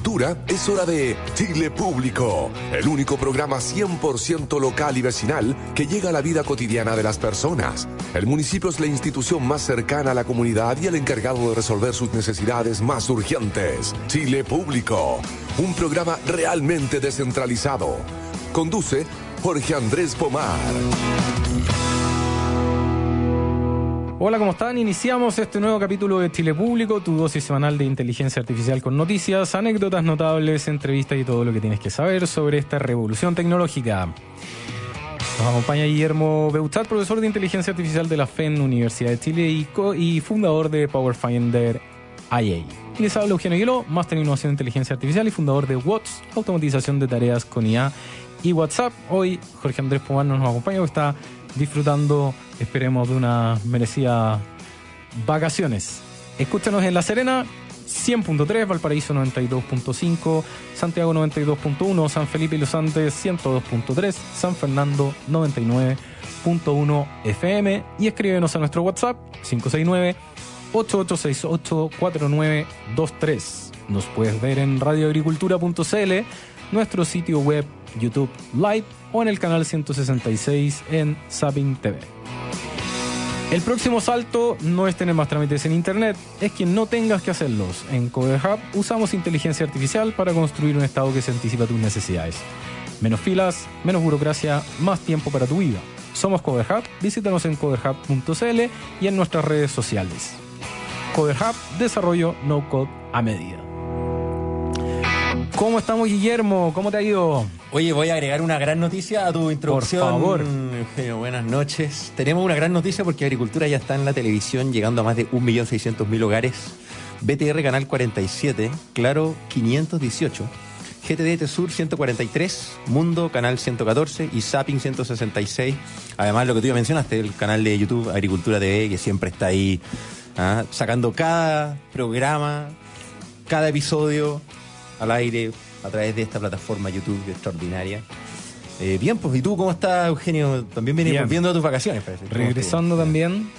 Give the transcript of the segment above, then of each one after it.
agricultura, es hora de Chile Público, el único programa 100% local y vecinal que llega a la vida cotidiana de las personas. El municipio es la institución más cercana a la comunidad y el encargado de resolver sus necesidades más urgentes. Chile Público, un programa realmente descentralizado. Conduce Jorge Andrés Pomar. Hola, ¿cómo están? Iniciamos este nuevo capítulo de Chile Público, tu dosis semanal de inteligencia artificial con noticias, anécdotas notables, entrevistas y todo lo que tienes que saber sobre esta revolución tecnológica. Nos acompaña Guillermo Beuchat, profesor de inteligencia artificial de la FEN Universidad de Chile y fundador de PowerFinder IA. Y les habla Eugenio Guiló, máster en innovación de inteligencia artificial y fundador de WOTS, automatización de tareas con IA y WhatsApp. Hoy Jorge Andrés Pomar nos acompaña, que está disfrutando, esperemos, de una merecida vacaciones. Escúchanos en La Serena 100.3, Valparaíso 92.5, Santiago 92.1, San Felipe y Los Andes 102.3, San Fernando 99.1 FM, y escríbenos a nuestro WhatsApp 569-8868-4923. Nos puedes ver en radioagricultura.cl, nuestro sitio web, YouTube Live o en el canal 166 en Zapping TV. El próximo salto no es tener más trámites en internet, es que no tengas que hacerlos. En CoderHub usamos inteligencia artificial para construir un estado que se anticipa a tus necesidades. Menos filas, menos burocracia, más tiempo para tu vida. Somos CoderHub, visítanos en coderhub.cl y en nuestras redes sociales. CoderHub, desarrollo no code a medida. ¿Cómo estamos, Guillermo? ¿Cómo te ha ido? Oye, voy a agregar una gran noticia a tu introducción. Por favor. Eugenio, buenas noches. Tenemos una gran noticia porque Agricultura ya está en la televisión, llegando a más de 1.600.000 hogares. BTR Canal 47, Claro 518, GTD Sur 143, Mundo Canal 114 y Zapping 166. Además, lo que tú ya mencionaste, el canal de YouTube Agricultura TV, que siempre está ahí, sacando cada programa, cada episodio al aire a través de esta plataforma YouTube extraordinaria. Bien, pues, ¿y tú cómo estás, Eugenio? También vienes volviendo a tus vacaciones, parece. Regresando también.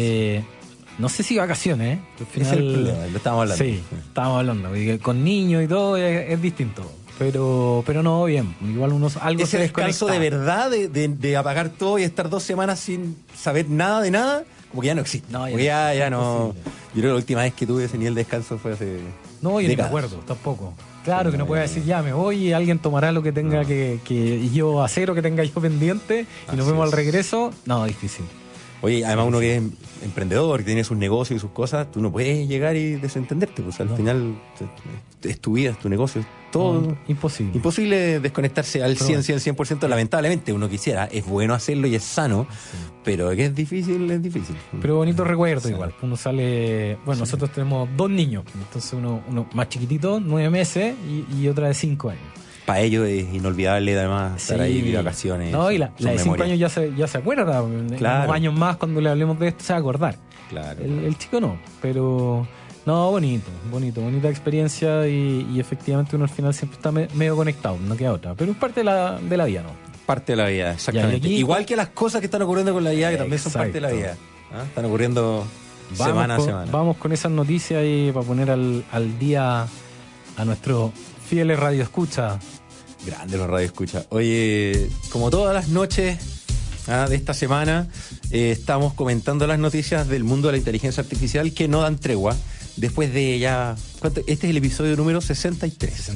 No sé si vacaciones, al final, es el problema, lo estábamos hablando. Sí, estábamos hablando. Porque con niños y todo es distinto. Pero no, bien. Igual algo ese se desconecta. descanso de verdad, de apagar todo y estar 2 semanas sin saber nada de nada, como que ya no existe. No, ya no. Yo creo que la última vez que tuve ese nivel de descanso fue hace. No, yo no me acuerdo tampoco. Claro, que no pueda decir, ya me voy y alguien tomará lo que tenga que yo hacer o que tenga yo pendiente y nos vemos al regreso. No, difícil. Oye, además uno que es emprendedor, que tiene sus negocios y sus cosas, tú no puedes llegar y desentenderte, pues al final es tu vida, es tu negocio, es todo. No, imposible. Imposible desconectarse al 100%, lamentablemente uno quisiera, es bueno hacerlo y es sano, pero que es difícil, es difícil. Pero bonito recuerdo igual, uno sale, bueno, nosotros tenemos 2 niños, entonces uno más chiquitito, 9 meses y otra de 5 años. Para ellos es inolvidable además estar ahí de vacaciones. No, y la de 5 años ya se acuerda. Claro. Unos años más cuando le hablemos de esto se va a acordar. Claro. El chico no, pero no, bonita experiencia y efectivamente uno al final siempre está medio conectado, no queda otra. Pero es parte de la vida, ¿no? Parte de la vida, exactamente. Aquí, igual que las cosas que están ocurriendo con la vida, que también son parte de la vida. Están ocurriendo semana a semana. Vamos con esas noticias y para poner al día a nuestros fieles radioescucha. Grande los radioescucha. Oye, como todas las noches de esta semana, estamos comentando las noticias del mundo de la inteligencia artificial que no dan tregua. Después de ya... Este es el episodio número 63.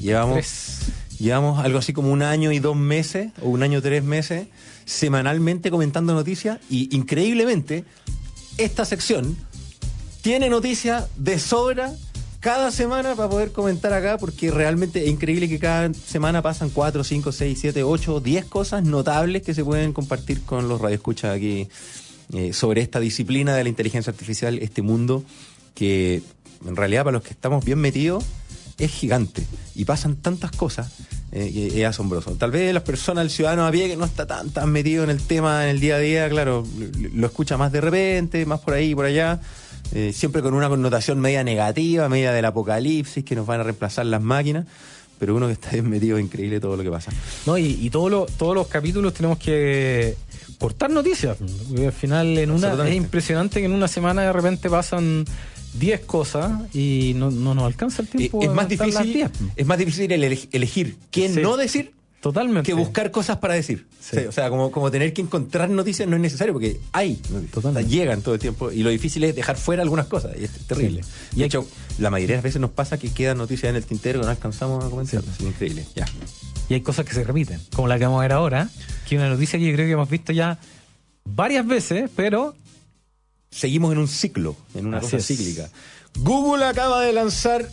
Llevamos algo así como 1 año y 2 meses, o 1 año y 3 meses, semanalmente comentando noticias, y increíblemente, esta sección tiene noticias de sobra cada semana para poder comentar acá, porque realmente es increíble que cada semana pasan 4, 5, 6, 7, 8, 10 cosas notables que se pueden compartir con los radioescuchas aquí sobre esta disciplina de la inteligencia artificial, este mundo que en realidad para los que estamos bien metidos es gigante y pasan tantas cosas que es asombroso. Tal vez las personas, el ciudadano a pie que no está tan metido en el tema en el día a día, claro, lo escucha más de repente, más por ahí y por allá. Siempre con una connotación media negativa, media del apocalipsis, que nos van a reemplazar las máquinas, pero uno que está bien metido, es increíble todo lo que pasa. No, y todos los capítulos tenemos que cortar noticias, porque al final es impresionante que en una semana de repente pasan 10 cosas y no nos alcanza el tiempo. Es más difícil elegir qué no decir. Totalmente. Que buscar cosas para decir. Sí. O sea, como tener que encontrar noticias no es necesario porque hay noticias. O sea, llegan todo el tiempo y lo difícil es dejar fuera algunas cosas y es terrible. Sí. Y de hecho, la mayoría de las veces nos pasa que quedan noticias en el tintero que no alcanzamos a comentar. Sí. Es increíble. Ya. Y hay cosas que se repiten, como la que vamos a ver ahora, que es una noticia que yo creo que hemos visto ya varias veces, pero seguimos en un ciclo, en una cosa cíclica. Google acaba de lanzar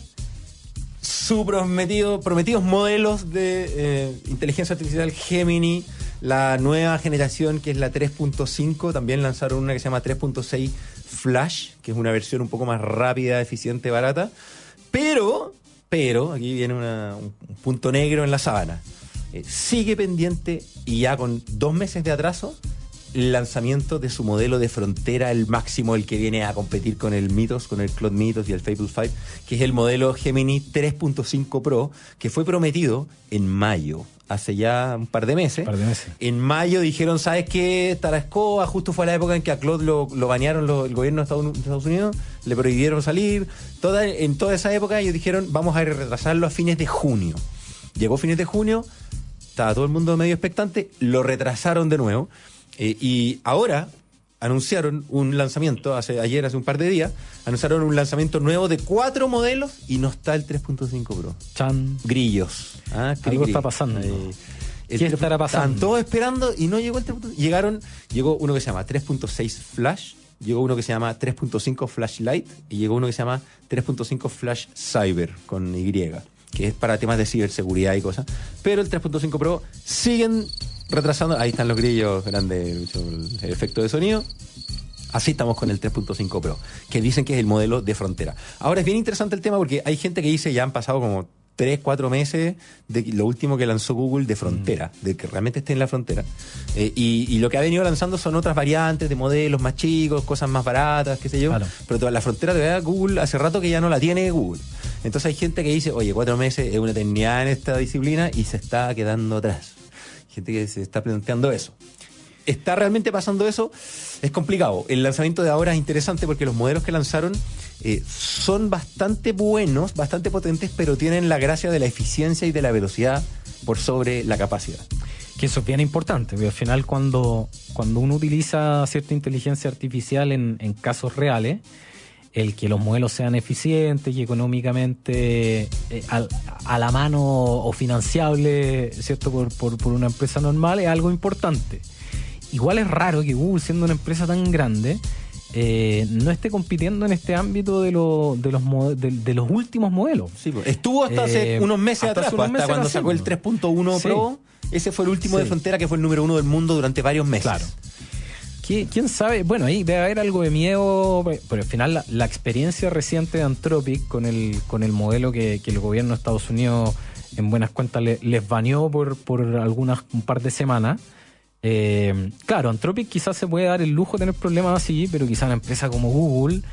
sus prometidos modelos de inteligencia artificial Gemini, la nueva generación que es la 3.5, también lanzaron una que se llama 3.6 Flash, que es una versión un poco más rápida, eficiente, barata, pero aquí viene un punto negro en la sábana. Sigue pendiente y ya con 2 meses de atraso el lanzamiento de su modelo de frontera, el máximo, el que viene a competir con el Mythos, con el Claude Mythos y el Fable 5, que es el modelo Gemini 3.5 Pro, que fue prometido en mayo, hace ya un par de meses. En mayo dijeron, ¿sabes qué? Está la escoba, justo fue la época en que a Claude lo banearon el gobierno de Estados Unidos, le prohibieron salir. En toda esa época ellos dijeron, vamos a retrasarlo a fines de junio. Llegó fines de junio, estaba todo el mundo medio expectante, lo retrasaron de nuevo. Y ahora anunciaron un lanzamiento, hace un par de días, anunciaron un lanzamiento nuevo de 4 modelos y no está el 3.5 Pro. Chan. Grillos. Algo está pasando. ¿Qué estará pasando? Están todos esperando y no llegó el 3.5. Llegó uno que se llama 3.6 Flash, llegó uno que se llama 3.5 Flash Lite y llegó uno que se llama 3.5 Flash Cyber con Y, que es para temas de ciberseguridad y cosas. Pero el 3.5 Pro siguen retrasando. Ahí están los grillos grandes, el efecto de sonido. Así estamos con el 3.5 Pro, que dicen que es el modelo de frontera. Ahora es bien interesante el tema porque hay gente que dice ya han pasado como 3-4 meses de lo último que lanzó Google de frontera, de que realmente esté en la frontera. Y lo que ha venido lanzando son otras variantes de modelos más chicos, cosas más baratas, qué sé yo. Claro. Pero toda la frontera de verdad Google hace rato que ya no la tiene Google. Entonces hay gente que dice, oye, 4 meses es una eternidad en esta disciplina y se está quedando atrás. Gente que se está planteando eso. ¿Está realmente pasando eso? Es complicado. El lanzamiento de ahora es interesante porque los modelos que lanzaron son bastante buenos, bastante potentes, pero tienen la gracia de la eficiencia y de la velocidad por sobre la capacidad. Que eso es bien importante, porque al final cuando uno utiliza cierta inteligencia artificial en casos reales, el que los modelos sean eficientes y económicamente a la mano o financiable, ¿cierto? Por una empresa normal es algo importante. Igual es raro que Google, siendo una empresa tan grande, no esté compitiendo en este ámbito de los últimos modelos. Sí, pues, estuvo hasta hace unos meses atrás, hasta cuando sacó el 3.1 Pro. Ese fue el último de frontera, que fue el número 1 del mundo durante varios meses. Claro. ¿Quién sabe? Bueno, ahí debe haber algo de miedo, pero al final la experiencia reciente de Anthropic con el modelo que el gobierno de Estados Unidos en buenas cuentas les baneó por un par de semanas. Claro, Anthropic quizás se puede dar el lujo de tener problemas así, pero quizás una empresa como Google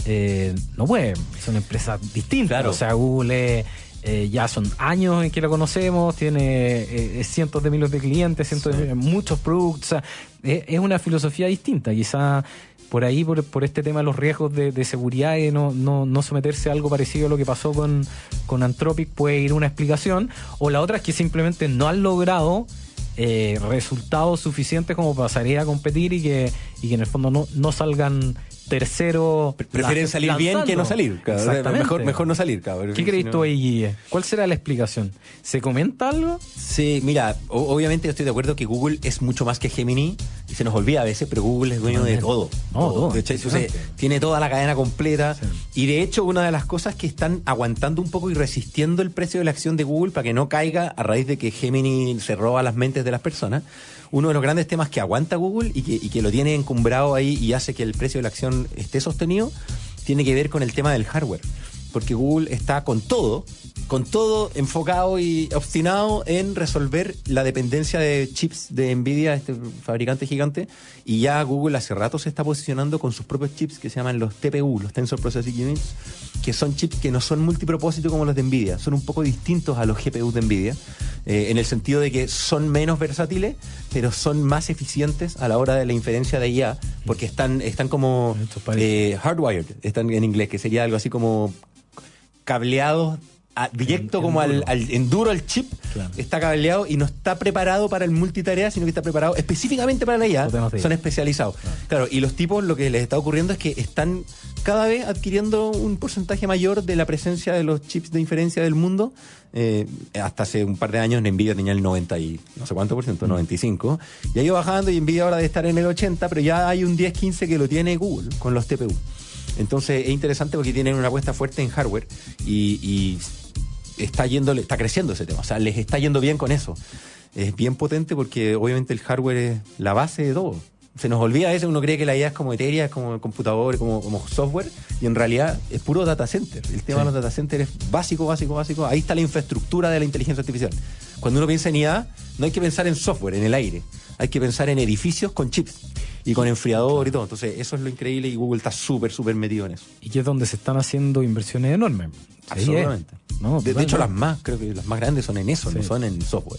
no puede. Son empresas distintas. Claro. O sea, Google ya son años en que la conocemos, tiene cientos de miles de clientes, muchos productos. O sea, es una filosofía distinta. Quizás por ahí, por este tema de los riesgos de seguridad y no someterse a algo parecido a lo que pasó con Anthropic puede ir una explicación. O la otra es que simplemente no han logrado resultados suficientes como para salir a competir y que en el fondo no salgan tercero. Prefieren salir lanzando. Bien que no salir. Mejor no salir. ¿Qué crees tú ahí, Guille? ¿Cuál será la explicación? ¿Se comenta algo? Sí, mira, obviamente yo estoy de acuerdo que Google es mucho más que Gemini y se nos olvida a veces, pero Google es dueño de todo. De hecho, tiene toda la cadena completa. Sí. Y de hecho, una de las cosas que están aguantando un poco y resistiendo el precio de la acción de Google para que no caiga a raíz de que Gemini se roba las mentes de las personas, uno de los grandes temas que aguanta Google y que lo tiene encumbrado ahí y hace que el precio de la acción esté sostenido, tiene que ver con el tema del hardware. Porque Google está con todo enfocado y obstinado en resolver la dependencia de chips de Nvidia, este fabricante gigante, y ya Google hace rato se está posicionando con sus propios chips que se llaman los TPU, los Tensor Processing Units, que son chips que no son multipropósito como los de Nvidia, son un poco distintos a los GPU de Nvidia, en el sentido de que son menos versátiles, pero son más eficientes a la hora de la inferencia de IA, porque están como hardwired, están en inglés, que sería algo así como cableados directo como al enduro, al chip, claro. Está cableado y no está preparado para el multitarea, sino que está preparado específicamente para la IA. Son especializados. Claro, y los tipos, lo que les está ocurriendo es que están cada vez adquiriendo un porcentaje mayor de la presencia de los chips de inferencia del mundo. Hasta hace un par de años Nvidia tenía el 90 y no sé cuánto por ciento, 95, y ha ido bajando, y Nvidia ahora debe estar en el 80, pero ya hay un 10-15 que lo tiene Google con los TPU. Entonces es interesante porque tienen una apuesta fuerte en hardware y está creciendo ese tema, o sea, les está yendo bien con eso. Es bien potente porque obviamente el hardware es la base de todo. Se nos olvida eso, uno cree que la IA es como etérea, es como computador, como software, y en realidad es puro data center. El tema de los data centers es básico. Ahí está la infraestructura de la inteligencia artificial. Cuando uno piensa en IA, no hay que pensar en software, en el aire. Hay que pensar en edificios con chips y con enfriador y todo. Entonces eso es lo increíble, y Google está súper metido en eso. Y que es donde se están haciendo inversiones enormes. Absolutamente. No, de hecho creo que las más grandes son en eso, no son en software.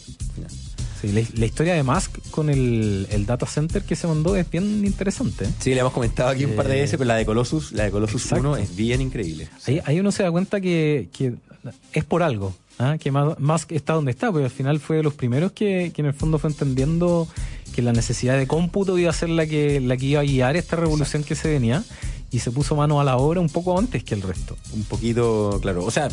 Sí, la historia de Musk con el data center que se mandó es bien interesante. Sí, le hemos comentado aquí un par de veces, pero la de Colossus 1 es bien increíble. Ahí uno se da cuenta que es por algo, que Musk está donde está, porque al final fue de los primeros que en el fondo fue entendiendo que la necesidad de cómputo iba a ser la que iba a guiar esta revolución que se venía, y se puso mano a la obra un poco antes que el resto. Un poquito, claro. O sea,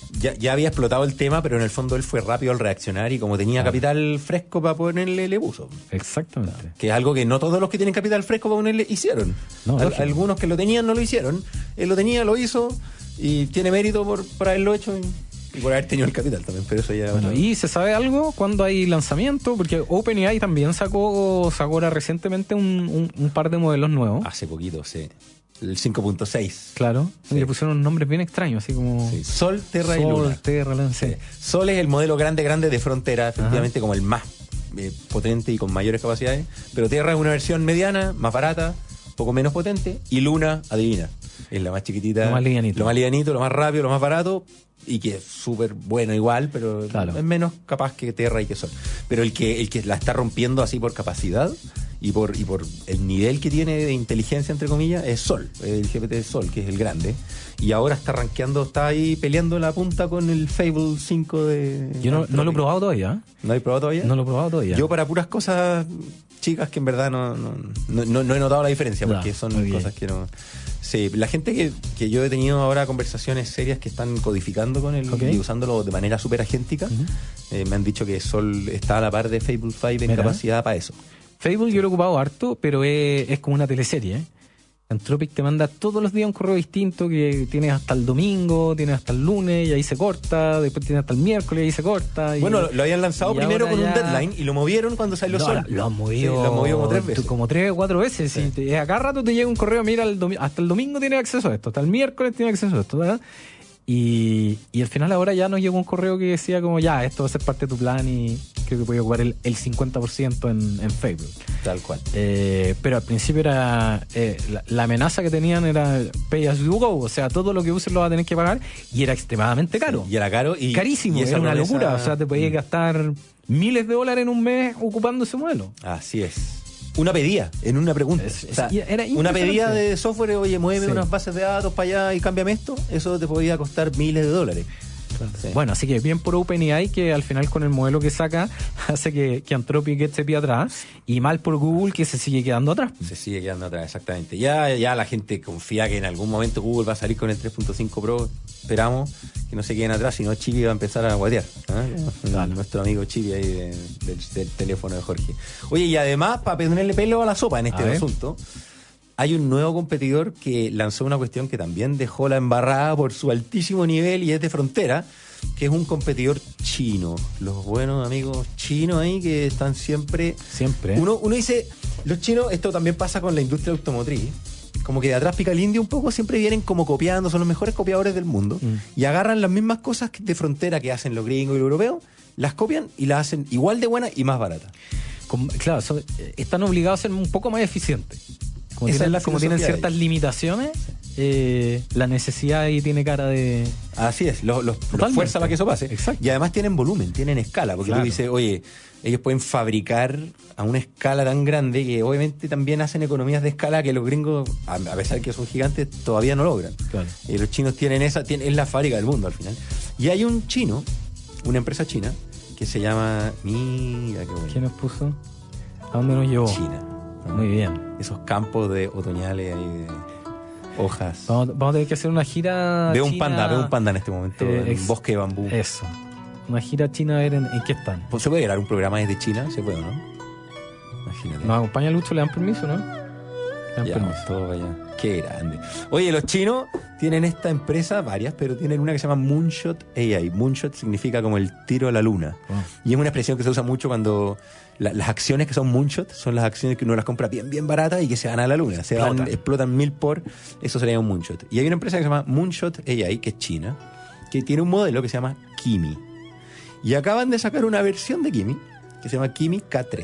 ya había explotado el tema, pero en el fondo él fue rápido al reaccionar, y como tenía capital fresco para ponerle, le puso. Exactamente. Que es algo que no todos los que tienen capital fresco para ponerle hicieron. Algunos que lo tenían no lo hicieron. Él lo tenía, lo hizo, y tiene mérito por haberlo hecho y por haber tenido el capital también, pero eso ya... Bueno, ¿y se sabe algo cuando hay lanzamiento? Porque OpenAI también sacó ahora recientemente un par de modelos nuevos. Hace poquito, sí. El 5.6. Claro. Sí. Y le pusieron nombres bien extraños, así como... Sí. Sol, Terra y Luna. Sí. Sol es el modelo grande de Frontera, efectivamente. Ajá. Como el más potente y con mayores capacidades. Pero Terra es una versión mediana, más barata, poco menos potente. Y Luna, adivina, es la más chiquitita. Lo más livianito, lo más rápido, lo más barato. Y que es súper bueno igual, pero es menos capaz que Terra y que Sol. Pero el que la está rompiendo así por capacidad y por el nivel que tiene de inteligencia, entre comillas, es Sol, el GPT de Sol, que es el grande. Y ahora está ahí peleando la punta con el Fable 5 de... Yo no lo he probado todavía. ¿No lo he probado todavía? No lo he probado todavía. Yo para puras cosas chicas que en verdad no he notado la diferencia, porque son cosas que no... Sí, la gente que yo he tenido ahora conversaciones serias que están codificando con él y usándolo de manera súper agéntica, me han dicho que Sol está a la par de Fable 5 en capacidad para eso. Fable yo lo he ocupado harto, pero es como una teleserie, Anthropic te manda todos los días un correo distinto, que tienes hasta el domingo, tienes hasta el lunes y ahí se corta, después tienes hasta el miércoles y ahí se corta. Bueno, lo habían lanzado primero con un deadline y lo movieron cuando salió Sol. Lo han movido como 3 veces. Como 3 o 4 veces. Sí. Y a cada rato te llega un correo, mira, hasta el domingo tienes acceso a esto, hasta el miércoles tienes acceso a esto, ¿verdad? Y al final ahora ya nos llegó un correo que decía como ya, esto va a ser parte de tu plan y creo que voy a ocupar el 50% en Fable. Tal cual. Pero al principio era la amenaza que tenían era pay as you go, o sea, todo lo que uses lo vas a tener que pagar, y era extremadamente caro. Sí, y era caro y carísimo, y era una locura, o sea, te podías gastar miles de dólares en un mes ocupando ese modelo. Así es. Una pedida, en una pregunta. Era una pedida de software, oye, muéveme unas bases de datos para allá y cámbiame esto, eso te podía costar miles de dólares. Claro. Sí. Bueno, así que bien por OpenAI, que al final con el modelo que saca hace que Anthropic se pie atrás, y mal por Google, que se sigue quedando atrás. Se sigue quedando atrás, exactamente. Ya la gente confía que en algún momento Google va a salir con el 3.5 Pro. Esperamos que no se queden atrás, si no Chibi va a empezar a guatear. Nuestro amigo Chibi ahí del teléfono de Jorge. Oye, y además, para ponerle pelo a la sopa en este asunto, hay un nuevo competidor que lanzó una cuestión que también dejó la embarrada por su altísimo nivel, y es de Frontera, que es un competidor chino. Los buenos amigos chinos ahí que están siempre... Uno dice, los chinos, esto también pasa con la industria automotriz, como que de atrás pica el indio un poco, siempre vienen como copiando, son los mejores copiadores del mundo, y agarran las mismas cosas de Frontera que hacen los gringos y los europeos, las copian y las hacen igual de buenas y más baratas. Claro, están obligados a ser un poco más eficientes. Como tienen ciertas limitaciones, la necesidad ahí tiene cara de... Así es, los fuerza para que eso pase. Exacto. Y además tienen volumen, tienen escala, porque Claro. tú dices, oye, ellos pueden fabricar a una escala tan grande que obviamente también hacen economías de escala que los gringos, a pesar de que son gigantes, todavía no logran. Claro. Los chinos tienen es la fábrica del mundo al final. Y hay un chino, una empresa china, que se llama... Mira qué bueno. ¿Quién nos puso? ¿A dónde nos llevó? China. Muy bien. Esos campos de otoñales ahí de hojas. Vamos a tener que hacer una gira Veo un china. panda en este momento, en un bosque de bambú. Eso. Una gira china a ver en qué están. ¿Se puede grabar un programa desde China? ¿Se puede o no? Imagínate. ¿Nos acompaña Lucho? ¿Le dan permiso, no? Le dan Ya, permiso. todo para allá. Qué grande. Oye, los chinos tienen esta empresa, varias, pero tienen una que se llama Moonshot AI. Moonshot significa como el tiro a la luna. Wow. Y es una expresión que se usa mucho cuando las acciones que son Moonshot son las acciones que uno las compra bien baratas y que se van a la luna. Explotan 1000 por, eso sería un Moonshot. Y hay una empresa que se llama Moonshot AI, que es china, que tiene un modelo que se llama Kimi. Y acaban de sacar una versión de Kimi que se llama Kimi K3.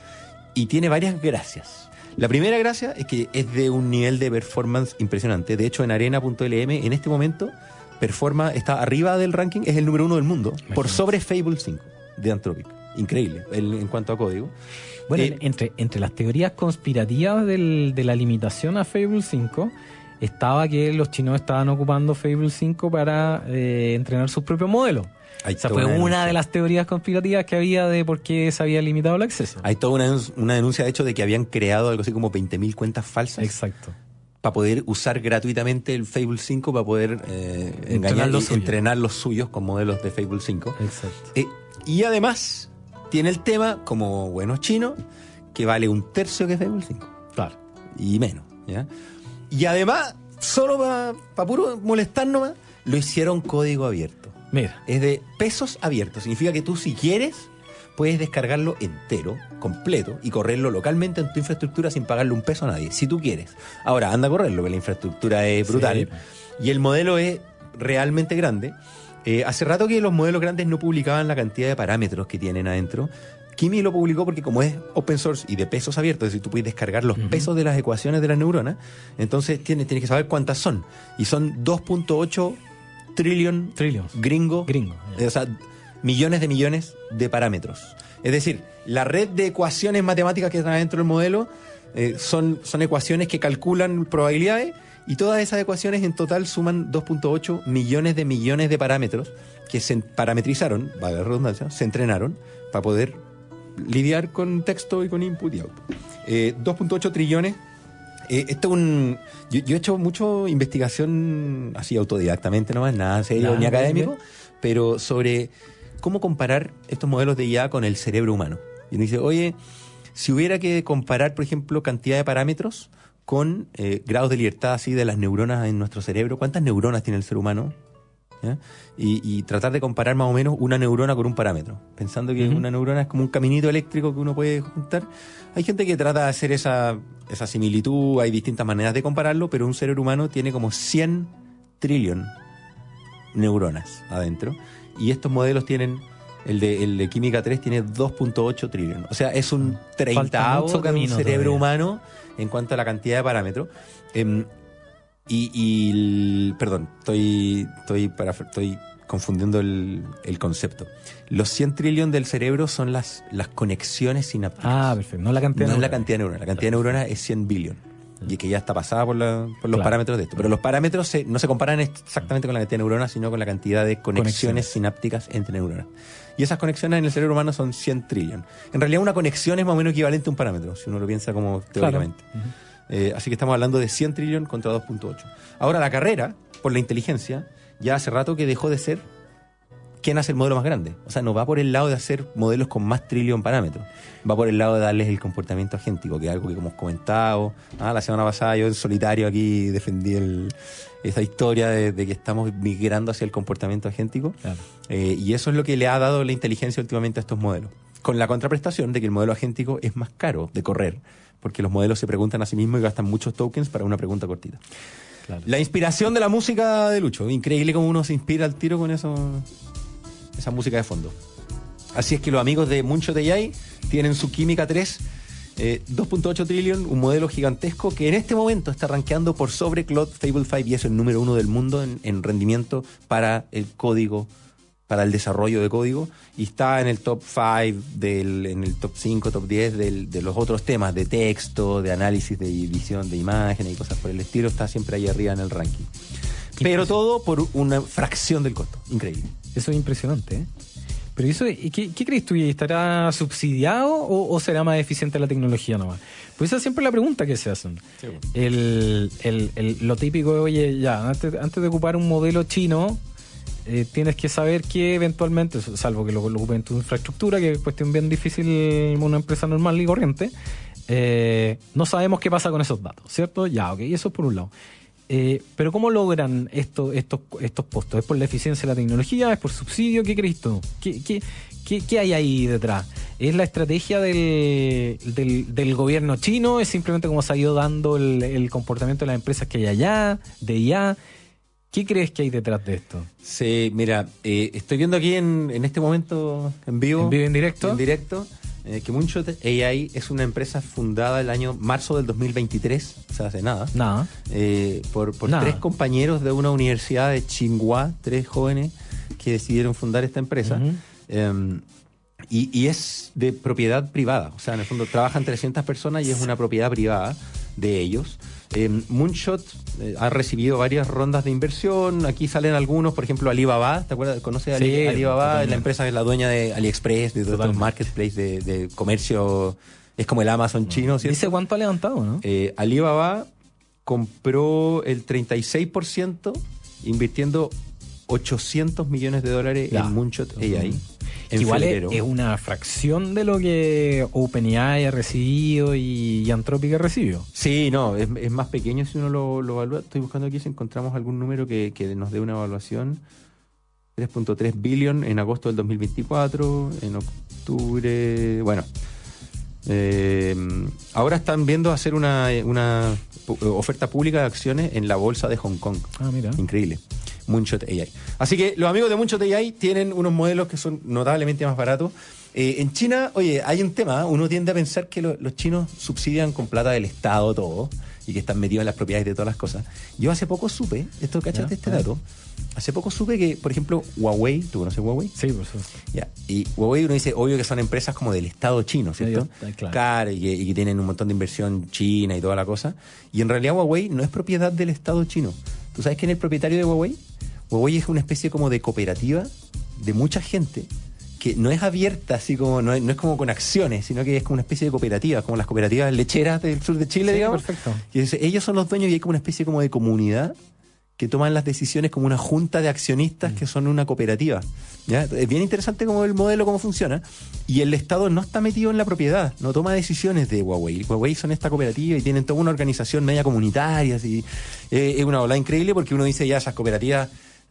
Y tiene varias gracias. La primera gracia es que es de un nivel de performance impresionante. De hecho, en arena.lm, en este momento, Performa está arriba del ranking, es el número 1 del mundo, por sobre Fable 5 de Anthropic. Increíble, en cuanto a código. Bueno, entre las teorías conspirativas de la limitación a Fable 5 estaba que los chinos estaban ocupando Fable 5 para entrenar sus propios modelos. Hay Esa toda fue una una de las teorías conspirativas que había de por qué se había limitado el acceso. Hay toda una denuncia, de hecho, de que habían creado algo así como 20.000 cuentas falsas. Exacto. Para poder usar gratuitamente el Fable 5, para poder entrenar los suyos con modelos de Fable 5. Exacto. Y además, tiene el tema, como buenos chinos, que vale 1/3 que Fable 5. Claro. Y menos, ¿ya? Y además, solo para puro molestar nomás, lo hicieron código abierto. Mira. Es de pesos abiertos. Significa que tú, si quieres, puedes descargarlo entero, completo, y correrlo localmente en tu infraestructura sin pagarle un peso a nadie, si tú quieres. Ahora, anda a correrlo, porque la infraestructura es brutal. Sí. Y el modelo es realmente grande. Hace rato que los modelos grandes no publicaban la cantidad de parámetros que tienen adentro. Kimi lo publicó porque como es open source y de pesos abiertos, es decir, tú puedes descargar los pesos de las ecuaciones de las neuronas, entonces tienes que saber cuántas son. Y son 2.8 trillions gringo. O sea, millones de parámetros. Es decir, la red de ecuaciones matemáticas que están dentro del modelo son ecuaciones que calculan probabilidades, y todas esas ecuaciones en total suman 2.8 millones de parámetros que se parametrizaron, valga la redundancia, se entrenaron para poder lidiar con texto y con input y output. 2.8 trillones. Esto es yo he hecho mucho investigación así autodidactamente nomás, nada serio ni académico, pero sobre cómo comparar estos modelos de IA con el cerebro humano. Y uno dice, oye, si hubiera que comparar, por ejemplo, cantidad de parámetros con grados de libertad así de las neuronas en nuestro cerebro, ¿cuántas neuronas tiene el ser humano? ¿Ya? Y tratar de comparar más o menos una neurona con un parámetro, pensando que una neurona es como un caminito eléctrico que uno puede juntar. Hay gente que trata de hacer esa similitud, hay distintas maneras de compararlo, pero un cerebro humano tiene como 100 trillion neuronas adentro, y estos modelos tienen, el de Química 3 tiene 2.8 trillion, o sea, es un 30avo de un cerebro humano en cuanto a la cantidad de parámetros. Perdón, estoy confundiendo el concepto. Los 100 trillion del cerebro son las conexiones sinápticas. Ah, perfecto. No la cantidad de neuronas. No es la cantidad de neuronas. La cantidad de neuronas es 100 billion. Y que ya está pasada por los parámetros de esto. Pero los parámetros no se comparan exactamente con la cantidad de neuronas, sino con la cantidad de conexiones sinápticas entre neuronas. Y esas conexiones en el cerebro humano son 100 trillion. En realidad una conexión es más o menos equivalente a un parámetro, si uno lo piensa como teóricamente. Claro. Así que estamos hablando de 100 trillion contra 2.8. Ahora, la carrera por la inteligencia ya hace rato que dejó de ser quién hace el modelo más grande. O sea, no va por el lado de hacer modelos con más trillón parámetros. Va por el lado de darles el comportamiento agéntico, que es algo que hemos comentado. La semana pasada yo en solitario aquí defendí esa historia de que estamos migrando hacia el comportamiento agéntico. Claro. Y eso es lo que le ha dado la inteligencia últimamente a estos modelos. Con la contraprestación de que el modelo agéntico es más caro de correr, porque los modelos se preguntan a sí mismos y gastan muchos tokens para una pregunta cortita. Claro. La inspiración de la música de Lucho. Increíble cómo uno se inspira al tiro con esa música de fondo. Así es que los amigos de Moonshot AI tienen su Química 3 2.8 trillion, un modelo gigantesco que en este momento está rankeando por sobre Claude Fable 5 y es el número 1 del mundo en rendimiento para el código, para el desarrollo de código, y está en el top 5, en el top 5, top 10 de los otros temas de texto, de análisis de edición de imágenes y cosas por el estilo. Está siempre ahí arriba en el ranking. Pero todo por una fracción del costo. Increíble. Eso es impresionante, ¿eh? Pero eso, ¿qué crees tú? ¿Estará subsidiado o será más eficiente la tecnología nomás? Pues esa es siempre la pregunta que se hacen. Sí, bueno. Lo típico de, oye, ya, antes de ocupar un modelo chino, tienes que saber que eventualmente, salvo que lo ocupes en tu infraestructura, que es cuestión bien difícil en una empresa normal y corriente, no sabemos qué pasa con esos datos, ¿cierto? Ya, ok, eso es por un lado. Pero ¿cómo logran estos postos? ¿Es por la eficiencia de la tecnología? ¿Es por subsidio? ¿Qué crees tú? ¿Qué hay ahí detrás? ¿Es la estrategia del gobierno chino? ¿Es simplemente como se ha ido dando el comportamiento de las empresas que hay allá, de allá? ¿Qué crees que hay detrás de esto? Sí, mira, estoy viendo aquí en este momento en vivo. ¿En vivo, en directo? En directo. Que Moonshot AI es una empresa fundada el año marzo del 2023, o sea, hace nada. Nada. Por 3 compañeros de una universidad de Tsinghua, 3 jóvenes que decidieron fundar esta empresa. Uh-huh. Y es de propiedad privada, o sea, en el fondo trabajan 300 personas y es una propiedad privada de ellos. Moonshot ha recibido varias rondas de inversión. Aquí salen algunos, por ejemplo, Alibaba. ¿Te acuerdas? ¿Conoces sí, Alibaba? Totalmente. La empresa es la dueña de AliExpress, de todos los marketplaces de comercio. Es como el Amazon chino, ¿cierto? Dice cuánto ha levantado, ¿no? Alibaba compró el 36%, invirtiendo $800 millones en Moonshot AI. Igual es una fracción de lo que OpenAI ha recibido y Anthropic ha recibido. Sí, no, es más pequeño si uno lo evalúa. Estoy buscando aquí si encontramos algún número que nos dé una evaluación. 3.3 billion en agosto del 2024, en octubre... Bueno, ahora están viendo hacer una oferta pública de acciones en la bolsa de Hong Kong. Ah, mira. Increíble. Moonshot AI. Así que los amigos de Moonshot AI tienen unos modelos que son notablemente más baratos. En China, oye, hay un tema, uno tiende a pensar que los chinos subsidian con plata del Estado todo y que están metidos en las propiedades de todas las cosas. Yo hace poco supe, ¿cachaste este dato? Hace poco supe que, por ejemplo, Huawei, ¿tú conoces Huawei? Sí, por supuesto. Ya, y Huawei uno dice, obvio que son empresas como del Estado chino, ¿cierto? Claro, y que tienen un montón de inversión china y toda la cosa. Y en realidad Huawei no es propiedad del Estado chino. ¿Tú sabes quién es el propietario de Huawei? Huawei es una especie como de cooperativa de mucha gente que no es abierta, así como no es como con acciones, sino que es como una especie de cooperativa, como las cooperativas lecheras del sur de Chile, sí, digamos. Perfecto. Y ellos son los dueños y hay como una especie como de comunidad que toman las decisiones como una junta de accionistas que son una cooperativa. ¿Ya? Es bien interesante como el modelo, cómo funciona. Y el Estado no está metido en la propiedad, no toma decisiones de Huawei. Huawei son esta cooperativa y tienen toda una organización media comunitaria. Así. Es una ola increíble porque uno dice ya esas cooperativas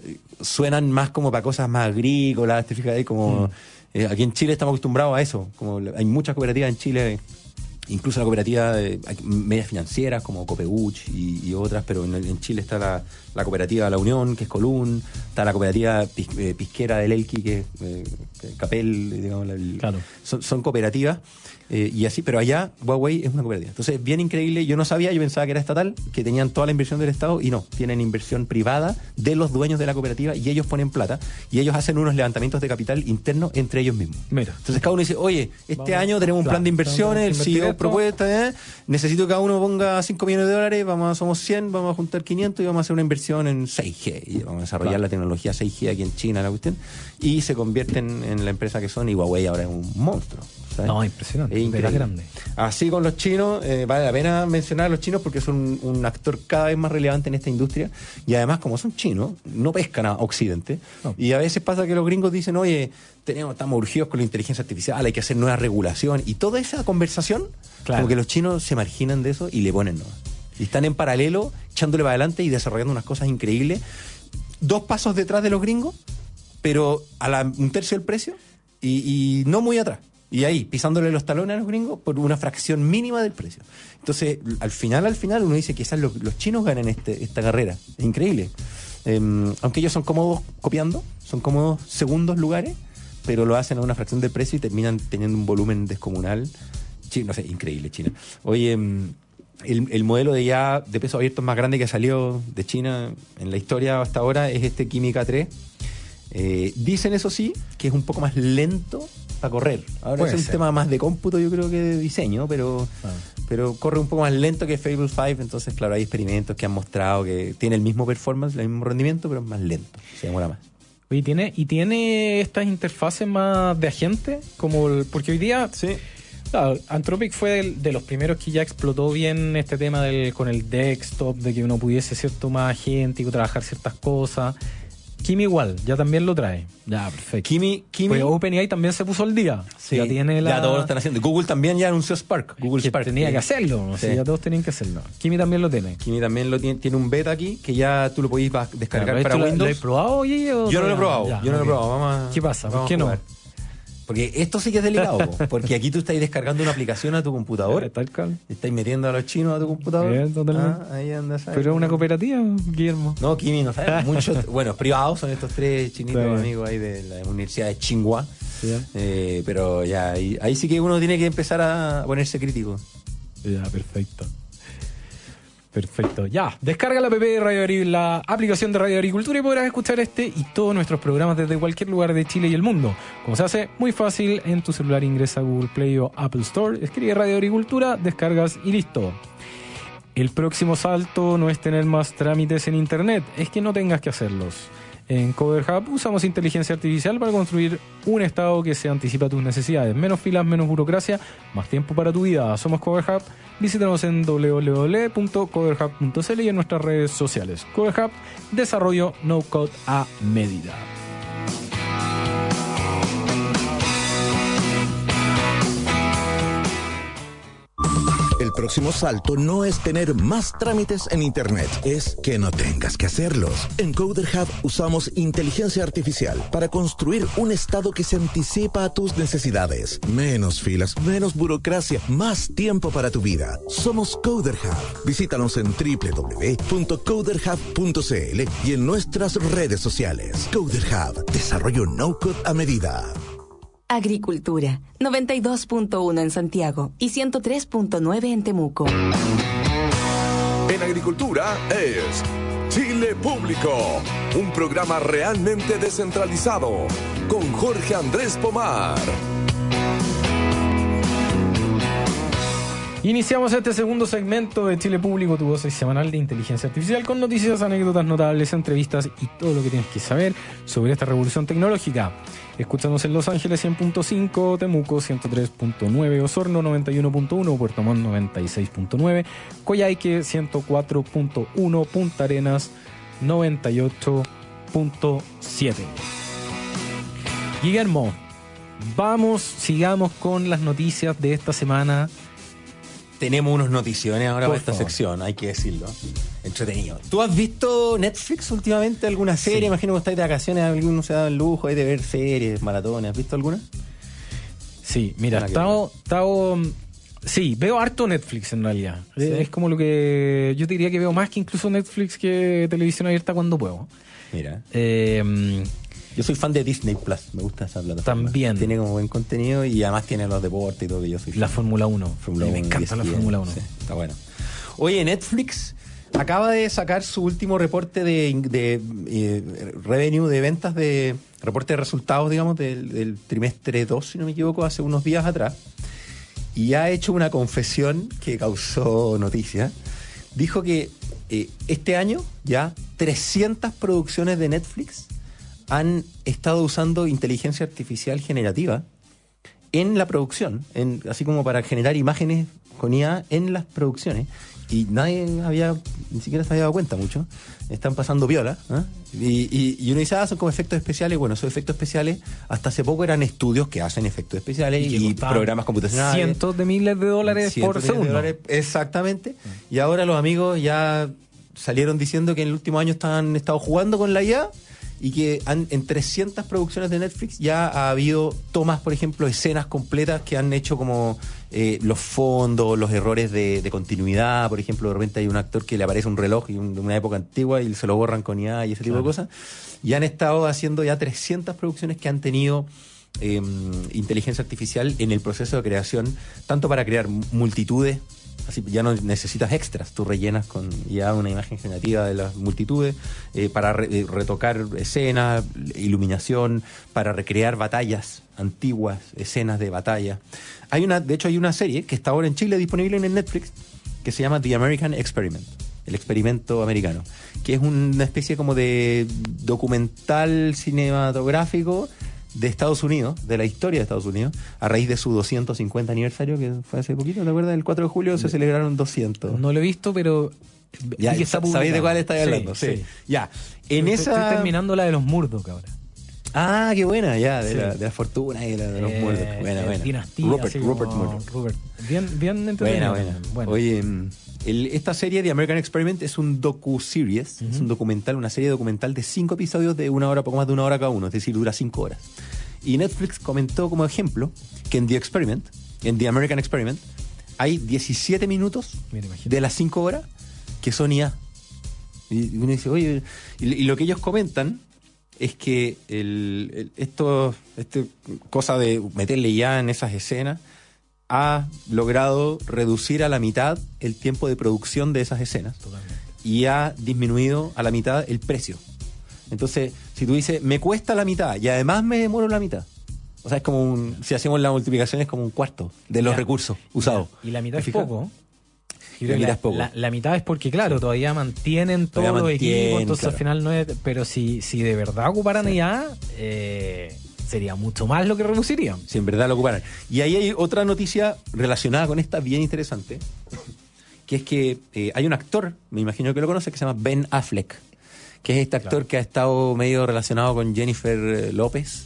suenan más como para cosas más agrícolas, ¿te fijas? Como aquí en Chile estamos acostumbrados a eso, como hay muchas cooperativas en Chile, incluso la cooperativa de medias financieras como Copeuch y otras, pero en Chile está la cooperativa La Unión, que es Colún, está la cooperativa pisquera del Elqui, que es Capel, digamos, claro. Son cooperativas. Y así, pero allá Huawei es una cooperativa. Entonces, bien increíble. Yo no sabía, yo pensaba que era estatal, que tenían toda la inversión del Estado y no, tienen inversión privada de los dueños de la cooperativa y ellos ponen plata y ellos hacen unos levantamientos de capital internos entre ellos mismos. Mira. Entonces cada uno dice, oye, año tenemos un plan de inversiones, el CEO propuesta, necesito que cada uno ponga $5 millones, somos 100, vamos a juntar 500 y vamos a hacer una inversión en 6G y vamos a desarrollar la tecnología 6G aquí en China, la cuestión, y se convierten en la empresa que son, y Huawei ahora es un monstruo. ¿sabes? No, impresionante. Es grande. Así con los chinos, vale la pena mencionar a los chinos porque son un actor cada vez más relevante en esta industria y además como son chinos, no pescan a Occidente. No. Y a veces pasa que los gringos dicen, oye, estamos urgidos con la inteligencia artificial, hay que hacer nueva regulación y toda esa conversación, como que los chinos se marginan de eso y le ponen nuevas. Y están en paralelo, echándole para adelante y desarrollando unas cosas increíbles. 2 pasos detrás de los gringos, pero a un tercio del precio y no muy atrás. Y ahí, pisándole los talones a los gringos por una fracción mínima del precio. Entonces, al final uno dice que quizás los chinos ganan esta carrera. Es increíble. Aunque ellos son cómodos copiando, son cómodos segundos lugares, pero lo hacen a una fracción del precio y terminan teniendo un volumen descomunal China, no sé, increíble China. Oye, el modelo de IA de peso abierto más grande que salió de China en la historia hasta ahora es este Kimi K3. Dicen, eso sí, que es un poco más lento para correr. Ahora es un tema más de cómputo, yo creo, que de diseño, pero corre un poco más lento que Fable 5. Entonces, claro, hay experimentos que han mostrado que tiene el mismo performance, el mismo rendimiento, pero es más lento, se demora más. Oye, ¿tiene estas interfaces más de agente? Porque hoy día... Sí. Claro, Anthropic fue de los primeros que ya explotó bien este tema con el desktop, de que uno pudiese ser más agente y trabajar ciertas cosas. Kimi igual, ya también lo trae. Ya, perfecto. Kimi pues OpenAI también se puso al día. Sí, ya tiene ya todos lo están haciendo. Google también ya anunció Spark. Google Spark. Tenía que hacerlo, ¿no? Sí. Ya todos tenían que hacerlo. Kimi también lo tiene. Kimi también lo tiene un beta aquí que ya tú lo podís descargar para Windows. ¿Lo has probado, oye? Yo no lo he probado. Yo no lo he probado. Vamos a, ¿qué pasa? ¿Por qué no? Porque esto sí que es delicado, porque aquí tú estás descargando una aplicación a tu computador. Estás metiendo a los chinos a tu computador. Ahí andas. Pero es una cooperativa, Guillermo. No, Kimi, no sabes. Muchos, bueno, privados son estos 3 chinitos amigos ahí de la Universidad de Tsinghua. Pero ya, ahí sí que uno tiene que empezar a ponerse crítico. Ya, perfecto. Perfecto. Ya, descarga la app de Radio la aplicación de Radio Agricultura y podrás escuchar este y todos nuestros programas desde cualquier lugar de Chile y el mundo. Como se hace muy fácil, en tu celular ingresa a Google Play o Apple Store, escribe Radio Agricultura, descargas y listo. El próximo salto no es tener más trámites en Internet, es que no tengas que hacerlos. En Coder Hub usamos inteligencia artificial para construir un estado que se anticipa a tus necesidades. Menos filas, menos burocracia, más tiempo para tu vida. Somos Coder Hub. Visítanos en www.coderhub.cl y en nuestras redes sociales. Coder Hub, desarrollo no code a medida. El próximo salto no es tener más trámites en Internet, es que no tengas que hacerlos. En Coder Hub usamos inteligencia artificial para construir un estado que se anticipa a tus necesidades. Menos filas, menos burocracia, más tiempo para tu vida. Somos Coder Hub. Visítanos en www.coderhub.cl y en nuestras redes sociales. Coder Hub, desarrollo no-code a medida. Agricultura, 92.1 en Santiago y 103.9 en Temuco. En Agricultura es Chile Público, un programa realmente descentralizado, con Jorge Andrés Pomar. Iniciamos este segundo segmento de Chile Público, tu dosis semanal de inteligencia artificial, con noticias, anécdotas notables, entrevistas y todo lo que tienes que saber sobre esta revolución tecnológica. Escúchanos en Los Ángeles 100.5, Temuco 103.9, Osorno 91.1, Puerto Montt 96.9, Coyhaique 104.1, Punta Arenas 98.7. Guillermo, sigamos con las noticias de esta semana. Tenemos unos noticiones ahora Por para esta favor. sección, hay que decirlo. Entretenido. ¿Tú has visto Netflix últimamente? ¿Alguna serie? Sí. Imagino que estáis de vacaciones, alguno se da el lujo ahí de ver series, maratones. ¿Has visto alguna? Sí, mira, sí, veo harto Netflix en realidad. ¿Sí? Es como lo que yo diría que veo más que incluso Netflix que televisión abierta cuando puedo. Mira. Yo soy fan de Disney Plus, me gusta esa plataforma. También. Tiene como buen contenido y además tiene los deportes y todo, que yo soy fan. La Fórmula 1. Fórmula 1, Me encanta la Fórmula 1. Sí, está bueno. Oye, Netflix acaba de sacar su último reporte de revenue, de ventas, de reporte de resultados, digamos, del trimestre 2, si no me equivoco, hace unos días atrás. Y ha hecho una confesión que causó noticia. Dijo que este año ya 300 producciones de Netflix han estado usando inteligencia artificial generativa en la producción, así como para generar imágenes con IA en las producciones. Y nadie ni siquiera se había dado cuenta mucho. Están pasando viola. Y uno dice, son como efectos especiales. Bueno, esos efectos especiales hasta hace poco eran estudios que hacen efectos especiales y programas computacionales. Cientos de miles de dólares por segundo. Exactamente. Y ahora los amigos ya salieron diciendo que en el último año han estado jugando con la IA y que en 300 producciones de Netflix ya ha habido tomas, por ejemplo, escenas completas que han hecho como los fondos, los errores de continuidad. Por ejemplo, de repente hay un actor que le aparece un reloj de una época antigua y se lo borran con IA y ese tipo de cosas. Y han estado haciendo ya 300 producciones que han tenido inteligencia artificial en el proceso de creación, tanto para crear multitudes, así ya no necesitas extras, tú rellenas con ya una imagen generativa de las multitudes, para retocar escenas, iluminación, para recrear batallas antiguas, escenas de batalla. De hecho hay una serie que está ahora en Chile disponible en el Netflix que se llama The American Experiment, el experimento americano, que es una especie como de documental cinematográfico de Estados Unidos, de la historia de Estados Unidos, a raíz de su 250 aniversario, que fue hace poquito, ¿te acuerdas? El 4 de julio se celebraron 200. No lo he visto, pero... Ya, ¿sabéis de cuál estáis hablando? Sí. Ya. Estoy terminando la de los Murdoch ahora. Ah, qué buena, ya, de la fortuna y de los Murdoch. Buena. Dinastía, Rupert Murdoch. Bien entretenido. Buena. Oye, esta serie de American Experiment es un docu-series, es un documental, una serie documental de 5 episodios de poco más de 1 hora cada uno, es decir, dura 5 horas. Y Netflix comentó como ejemplo que en The American Experiment, hay 17 minutos de las 5 horas que son IA. Y uno dice, oye, y lo que ellos comentan es que cosa de meterle IA en esas escenas ha logrado reducir a la mitad el tiempo de producción de esas escenas. Totalmente. Y ha disminuido a la mitad el precio. Entonces, si tú dices, me cuesta la mitad y además me demoro la mitad, o sea, es como si hacemos la multiplicación, es como un cuarto de los recursos usados. Y la mitad es poco. La mitad es porque, claro, todavía mantienen todos los equipos, entonces al final no es... Pero si de verdad ocuparan IA, sería mucho más lo que reducirían. Si en verdad lo ocuparan. Y ahí hay otra noticia relacionada con esta bien interesante, que es que hay un actor, me imagino que lo conoce, que se llama Ben Affleck, que es este actor que ha estado medio relacionado con Jennifer López,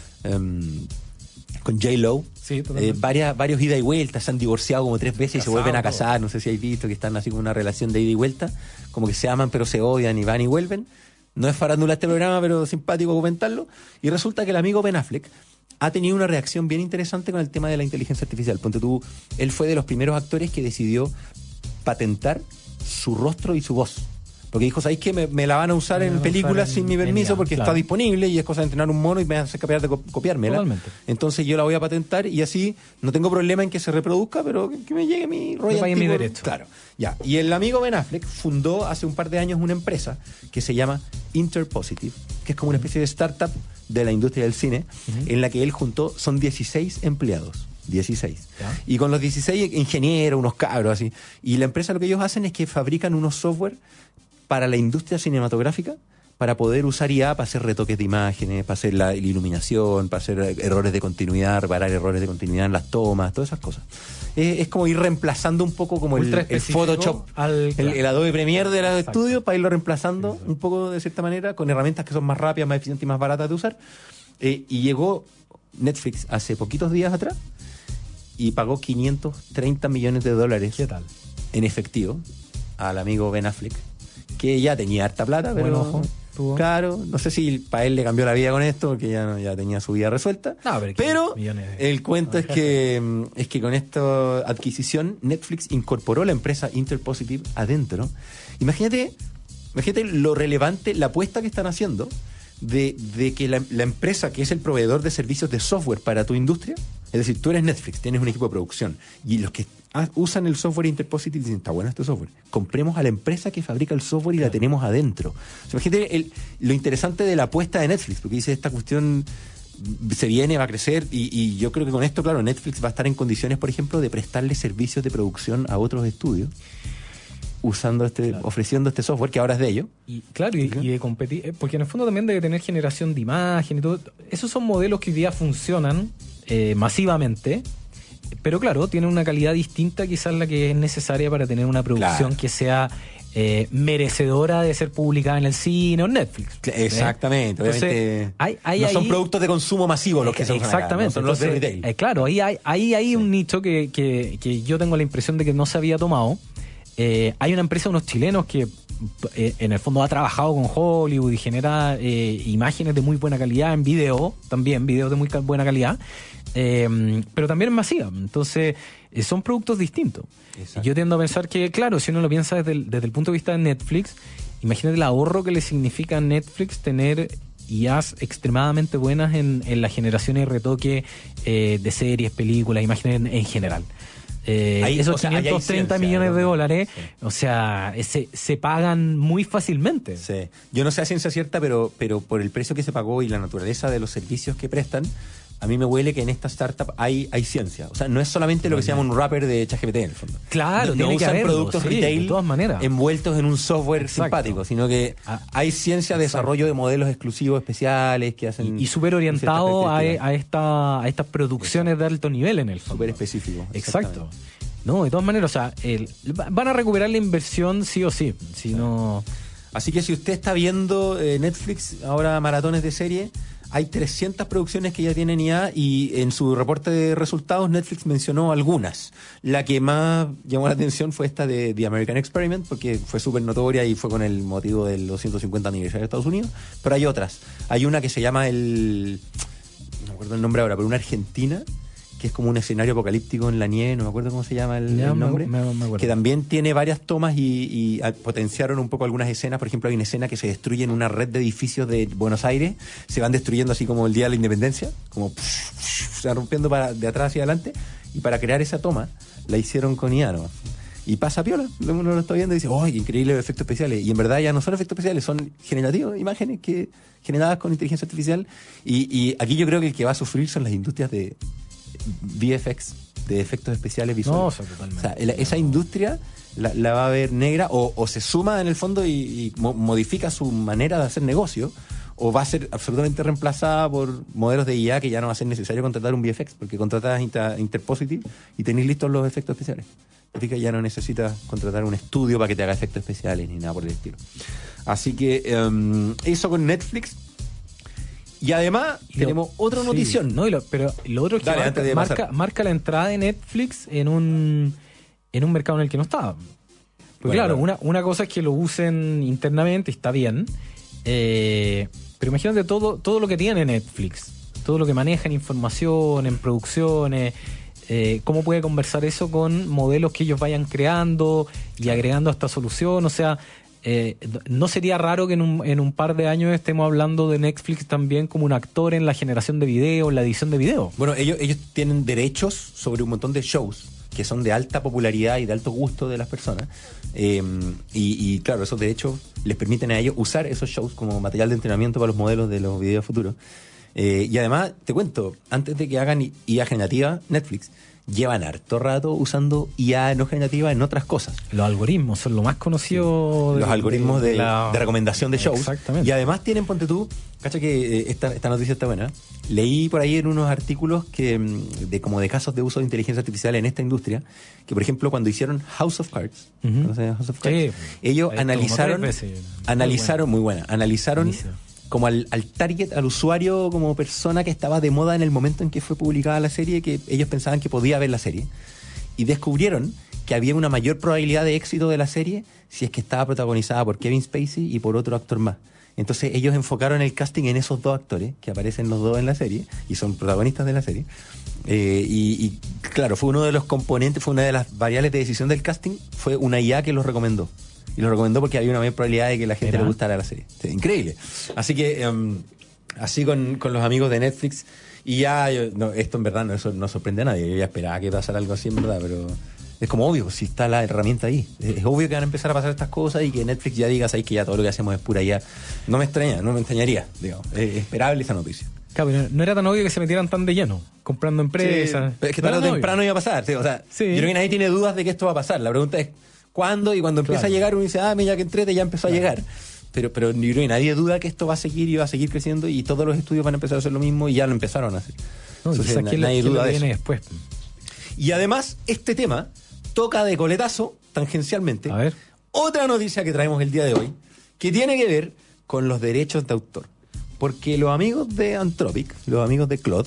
con J-Lo. Sí, varios ida y vuelta, se han divorciado como 3 veces y se vuelven a casar. No sé si habéis visto que están así con una relación de ida y vuelta, como que se aman pero se odian y van y vuelven. No es farándula este programa, pero simpático comentarlo. Y resulta que el amigo Ben Affleck ha tenido una reacción bien interesante con el tema de la inteligencia artificial. Ponte tú, él fue de los primeros actores que decidió patentar su rostro y su voz. Porque dijo, ¿sabéis qué? Me la van a usar en películas sin mi permiso porque está disponible y es cosa de entrenar un mono y me hace capaz de copiármela. Totalmente. Entonces yo la voy a patentar y así no tengo problema en que se reproduzca, pero que me llegue mi royalty. Mi derecho. Claro. Ya. Y el amigo Ben Affleck fundó hace un par de años una empresa que se llama Interpositive, que es como una especie de startup de la industria del cine, en la que él juntó, son 16 empleados. 16. ¿Ya? Y con los 16 ingenieros, unos cabros así. Y la empresa lo que ellos hacen es que fabrican unos software para la industria cinematográfica, para poder usar IA para hacer retoques de imágenes, para hacer la iluminación, para hacer errores de continuidad, reparar errores de continuidad en las tomas, todas esas cosas. Es como ir reemplazando un poco como el Photoshop, el Adobe Premiere de los estudios, para irlo reemplazando un poco de cierta manera con herramientas que son más rápidas, más eficientes y más baratas de usar. Y llegó Netflix hace poquitos días atrás y pagó $530 millones ¿Qué tal? En efectivo al amigo Ben Affleck, que ya tenía harta plata, pero claro, no sé si para él le cambió la vida con esto, porque ya tenía su vida resuelta. No, pero el cuento es que con esta adquisición Netflix incorporó la empresa Interpositive adentro. Imagínate lo relevante, la apuesta que están haciendo de que la empresa que es el proveedor de servicios de software para tu industria, es decir, tú eres Netflix, tienes un equipo de producción y los que usan el software Interpositive dicen, está bueno este software, compremos a la empresa que fabrica el software y la tenemos adentro. O sea, imagínate lo interesante de la apuesta de Netflix, porque dice, esta cuestión se viene, va a crecer y yo creo que con esto, claro, Netflix va a estar en condiciones, por ejemplo, de prestarle servicios de producción a otros estudios usando ofreciendo este software que ahora es de ellos. Y claro, y de competir, porque en el fondo también debe tener generación de imagen y todo. Esos son modelos que hoy día funcionan masivamente, pero claro, tienen una calidad distinta quizás la que es necesaria para tener una producción que sea merecedora de ser publicada en el cine o en Netflix. Exactamente. Entonces, no son productos de consumo masivo los que se usan acá, exactamente. no son los de retail. Claro, ahí hay un nicho que yo tengo la impresión de que no se había tomado. Hay una empresa, unos chilenos que en el fondo ha trabajado con Hollywood y genera imágenes de muy buena calidad en video, también videos de muy buena calidad, pero también es masiva. Entonces son productos distintos. Exacto. Yo tiendo a pensar que, claro, si uno lo piensa desde el punto de vista de Netflix, imagínate el ahorro que le significa a Netflix tener IAs extremadamente buenas en la generación y retoque de series, películas, imágenes en general. Esos 530 millones de dólares, sí. O sea, se pagan muy fácilmente. Sí. Yo no sé a ciencia cierta, pero por el precio que se pagó y la naturaleza de los servicios que prestan, a mí me huele que en esta startup hay ciencia. O sea, no es solamente lo que se llama un wrapper de ChatGPT en el fondo. Claro, no tiene usan que haberlo, productos sí, retail de todas maneras, envueltos en un software simpático, sino que hay ciencia de desarrollo de modelos exclusivos especiales que hacen... Y súper orientado a estas producciones de alto nivel en el fondo. Súper específico. Exacto. No, de todas maneras, o sea, van a recuperar la inversión sí o sí. Si no... Así que si usted está viendo Netflix, ahora maratones de serie... Hay 300 producciones que ya tienen IA y en su reporte de resultados Netflix mencionó algunas. La que más llamó la atención fue esta de The American Experiment, porque fue súper notoria y fue con el motivo del 250 aniversario de Estados Unidos. Pero hay otras. Hay una que se llama no me acuerdo el nombre ahora, pero una argentina, que es como un escenario apocalíptico en la nieve, no me acuerdo cómo se llama el nombre, que también tiene varias tomas y potenciaron un poco algunas escenas. Por ejemplo, hay una escena que se destruye en una red de edificios de Buenos Aires, se van destruyendo así como el Día de la Independencia, como se van rompiendo de atrás hacia adelante, y para crear esa toma la hicieron con IA, ¿no? Y pasa piola, uno lo está viendo y dice, ¡oh, qué increíbles efectos especiales! Y en verdad ya no son efectos especiales, son generativos, imágenes generadas con inteligencia artificial, y aquí yo creo que el que va a sufrir son las industrias de VFX, de efectos especiales visuales. No, o sea, totalmente. O sea, esa industria la va a ver negra, o se suma en el fondo y modifica su manera de hacer negocio, o va a ser absolutamente reemplazada por modelos de IA que ya no va a ser necesario contratar un VFX, porque contratas Interpositive y tenéis listos los efectos especiales. Así que ya no necesitas contratar un estudio para que te haga efectos especiales ni nada por el estilo. Así que eso con Netflix. Y además tenemos otra notición. No, pero lo otro es que marca la entrada de Netflix en un mercado en el que no estaba. Porque claro, una cosa es que lo usen internamente y está bien. Pero imagínate todo lo que tiene Netflix. Todo lo que maneja en información, en producciones. Cómo puede conversar eso con modelos que ellos vayan creando y agregando a esta solución. O sea... no sería raro que en un par de años estemos hablando de Netflix también como un actor en la generación de video, en la edición de video. Bueno, ellos tienen derechos sobre un montón de shows que son de alta popularidad y de alto gusto de las personas, y claro, esos derechos les permiten a ellos usar esos shows como material de entrenamiento para los modelos de los videos futuros. Y además, te cuento, antes de que hagan IA generativa, Netflix llevan harto rato usando IA no generativa en otras cosas. Los algoritmos son lo más conocido. Los algoritmos de recomendación de shows. Exactamente. Y además tienen, ponte tú, cacha que esta noticia está buena. Leí por ahí en unos artículos como de casos de uso de inteligencia artificial en esta industria, que por ejemplo cuando hicieron House of Cards, ¿conoces House of Cards? Sí, ellos analizaron muy buena, como al target, al usuario como persona que estaba de moda en el momento en que fue publicada la serie, que ellos pensaban que podía ver la serie, y descubrieron que había una mayor probabilidad de éxito de la serie si es que estaba protagonizada por Kevin Spacey y por otro actor más. Entonces ellos enfocaron el casting en esos dos actores, que aparecen los dos en la serie y son protagonistas de la serie, y claro, fue uno de los componentes, fue una de las variables de decisión del casting, fue una IA que los recomendó. Y lo recomendó porque había una mayor probabilidad de que la gente le gustara la serie. Sí, increíble. Así que, así con los amigos de Netflix. Y ya, esto en verdad no sorprende a nadie. Yo ya esperaba que pasara algo así, en verdad, pero es como obvio, si está la herramienta ahí. Es obvio que van a empezar a pasar estas cosas y que Netflix ya diga, ¿sabes? Que ya todo lo que hacemos es pura IA. No me extrañaría, digamos. Es esperable esa noticia. Claro, no era tan obvio que se metieran tan de lleno, comprando empresas. Sí, es que tarde o temprano iba a pasar. ¿Sí? O sea, yo creo que nadie tiene dudas de que esto va a pasar. La pregunta es, ¿cuándo? Y cuando empieza a llegar uno dice, mira que entrete, ya empezó a llegar. Pero yo creo que nadie duda que esto va a seguir y va a seguir creciendo, y todos los estudios van a empezar a hacer lo mismo y ya lo empezaron a hacer. No, entonces, nadie duda de eso. Después. Y además, este tema toca de coletazo, tangencialmente, otra noticia que traemos el día de hoy, que tiene que ver con los derechos de autor. Porque los amigos de Anthropic, los amigos de Claude,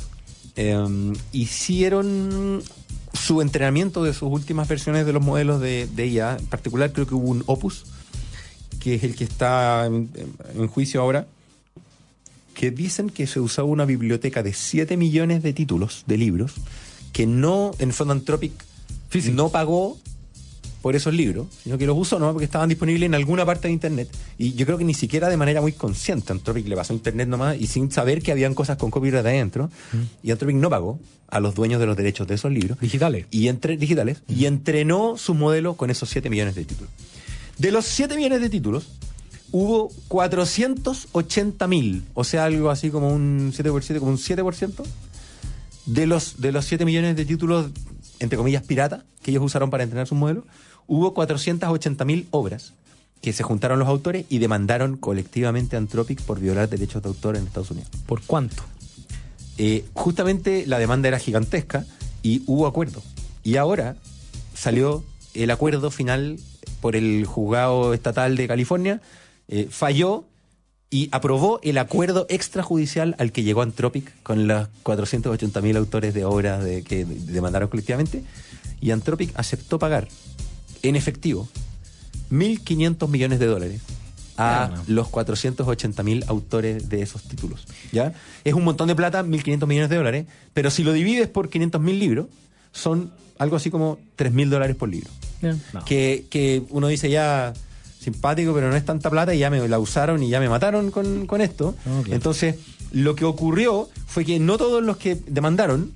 hicieron su entrenamiento de sus últimas versiones de los modelos de IA. En particular creo que hubo un Opus, que es el que está en juicio ahora, que dicen que se usaba una biblioteca de 7 millones de títulos de libros que no, en el fondo Anthropic no pagó por esos libros, sino que los usó nomás porque estaban disponibles en alguna parte de Internet. Y yo creo que ni siquiera de manera muy consciente Anthropic le pasó a Internet nomás y sin saber que habían cosas con copyright adentro. Y Anthropic no pagó a los dueños de los derechos de esos libros. Digitales. Y entrenó su modelo con esos 7 millones de títulos. De los 7 millones de títulos, hubo 480.000, o sea, algo así como un 7%, como un 7%, de los 7 millones de títulos, entre comillas, pirata, que ellos usaron para entrenar sus modelos, hubo 480.000 obras que se juntaron los autores y demandaron colectivamente a Anthropic por violar derechos de autor en Estados Unidos. ¿Por cuánto? Justamente la demanda era gigantesca y hubo acuerdo. Y ahora salió el acuerdo final por el juzgado estatal de California, falló y aprobó el acuerdo extrajudicial al que llegó Anthropic con los 480.000 autores de obras que demandaron colectivamente, y Anthropic aceptó pagar en efectivo $1.500 millones a los 480.000 autores de esos títulos. ¿Ya? Es un montón de plata, $1.500 millones, pero si lo divides por 500.000 libros, son algo así como $3.000 por libro. No. Que uno dice ya simpático, pero no es tanta plata y ya me la usaron y ya me mataron con esto. Oh, claro. Entonces, lo que ocurrió fue que no todos los que demandaron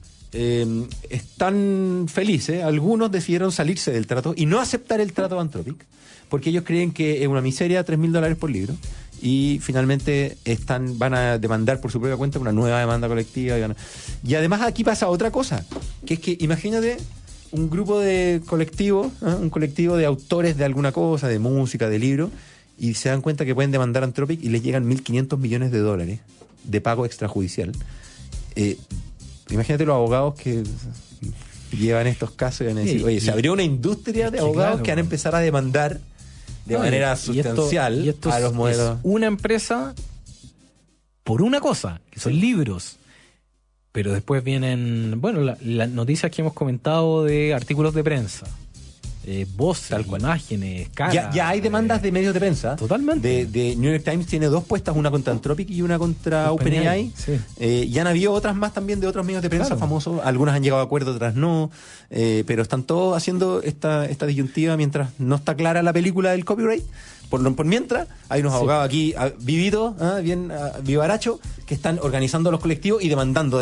están felices. Algunos decidieron salirse del trato y no aceptar el trato de Anthropic, porque ellos creen que es una miseria $3.000 por libro, y finalmente van a demandar por su propia cuenta una nueva demanda colectiva. Y además aquí pasa otra cosa, que es que imagínate un grupo de colectivo, un colectivo de autores de alguna cosa, de música, de libro, y se dan cuenta que pueden demandar a Anthropic y les llegan $1.500 millones de pago extrajudicial. Imagínate los abogados que llevan estos casos y van a decir, oye, se abrió una industria de abogados que van a empezar a demandar de manera sustancial esto a los modelos. Es una empresa por una cosa, que son libros. Pero después vienen, bueno, las noticias que hemos comentado de artículos de prensa, voces, imágenes, caras. Ya hay demandas de medios de prensa. Totalmente. De New York Times tiene 2 puestas, una contra Anthropic y una contra OpenAI. Sí. Y han habido otras más también de otros medios de prensa famosos. Algunas han llegado a acuerdo, otras no. Pero están todos haciendo esta disyuntiva mientras no está clara la película del copyright. Por mientras, hay unos abogados aquí vividos, bien vivaracho, que están organizando los colectivos y demandando,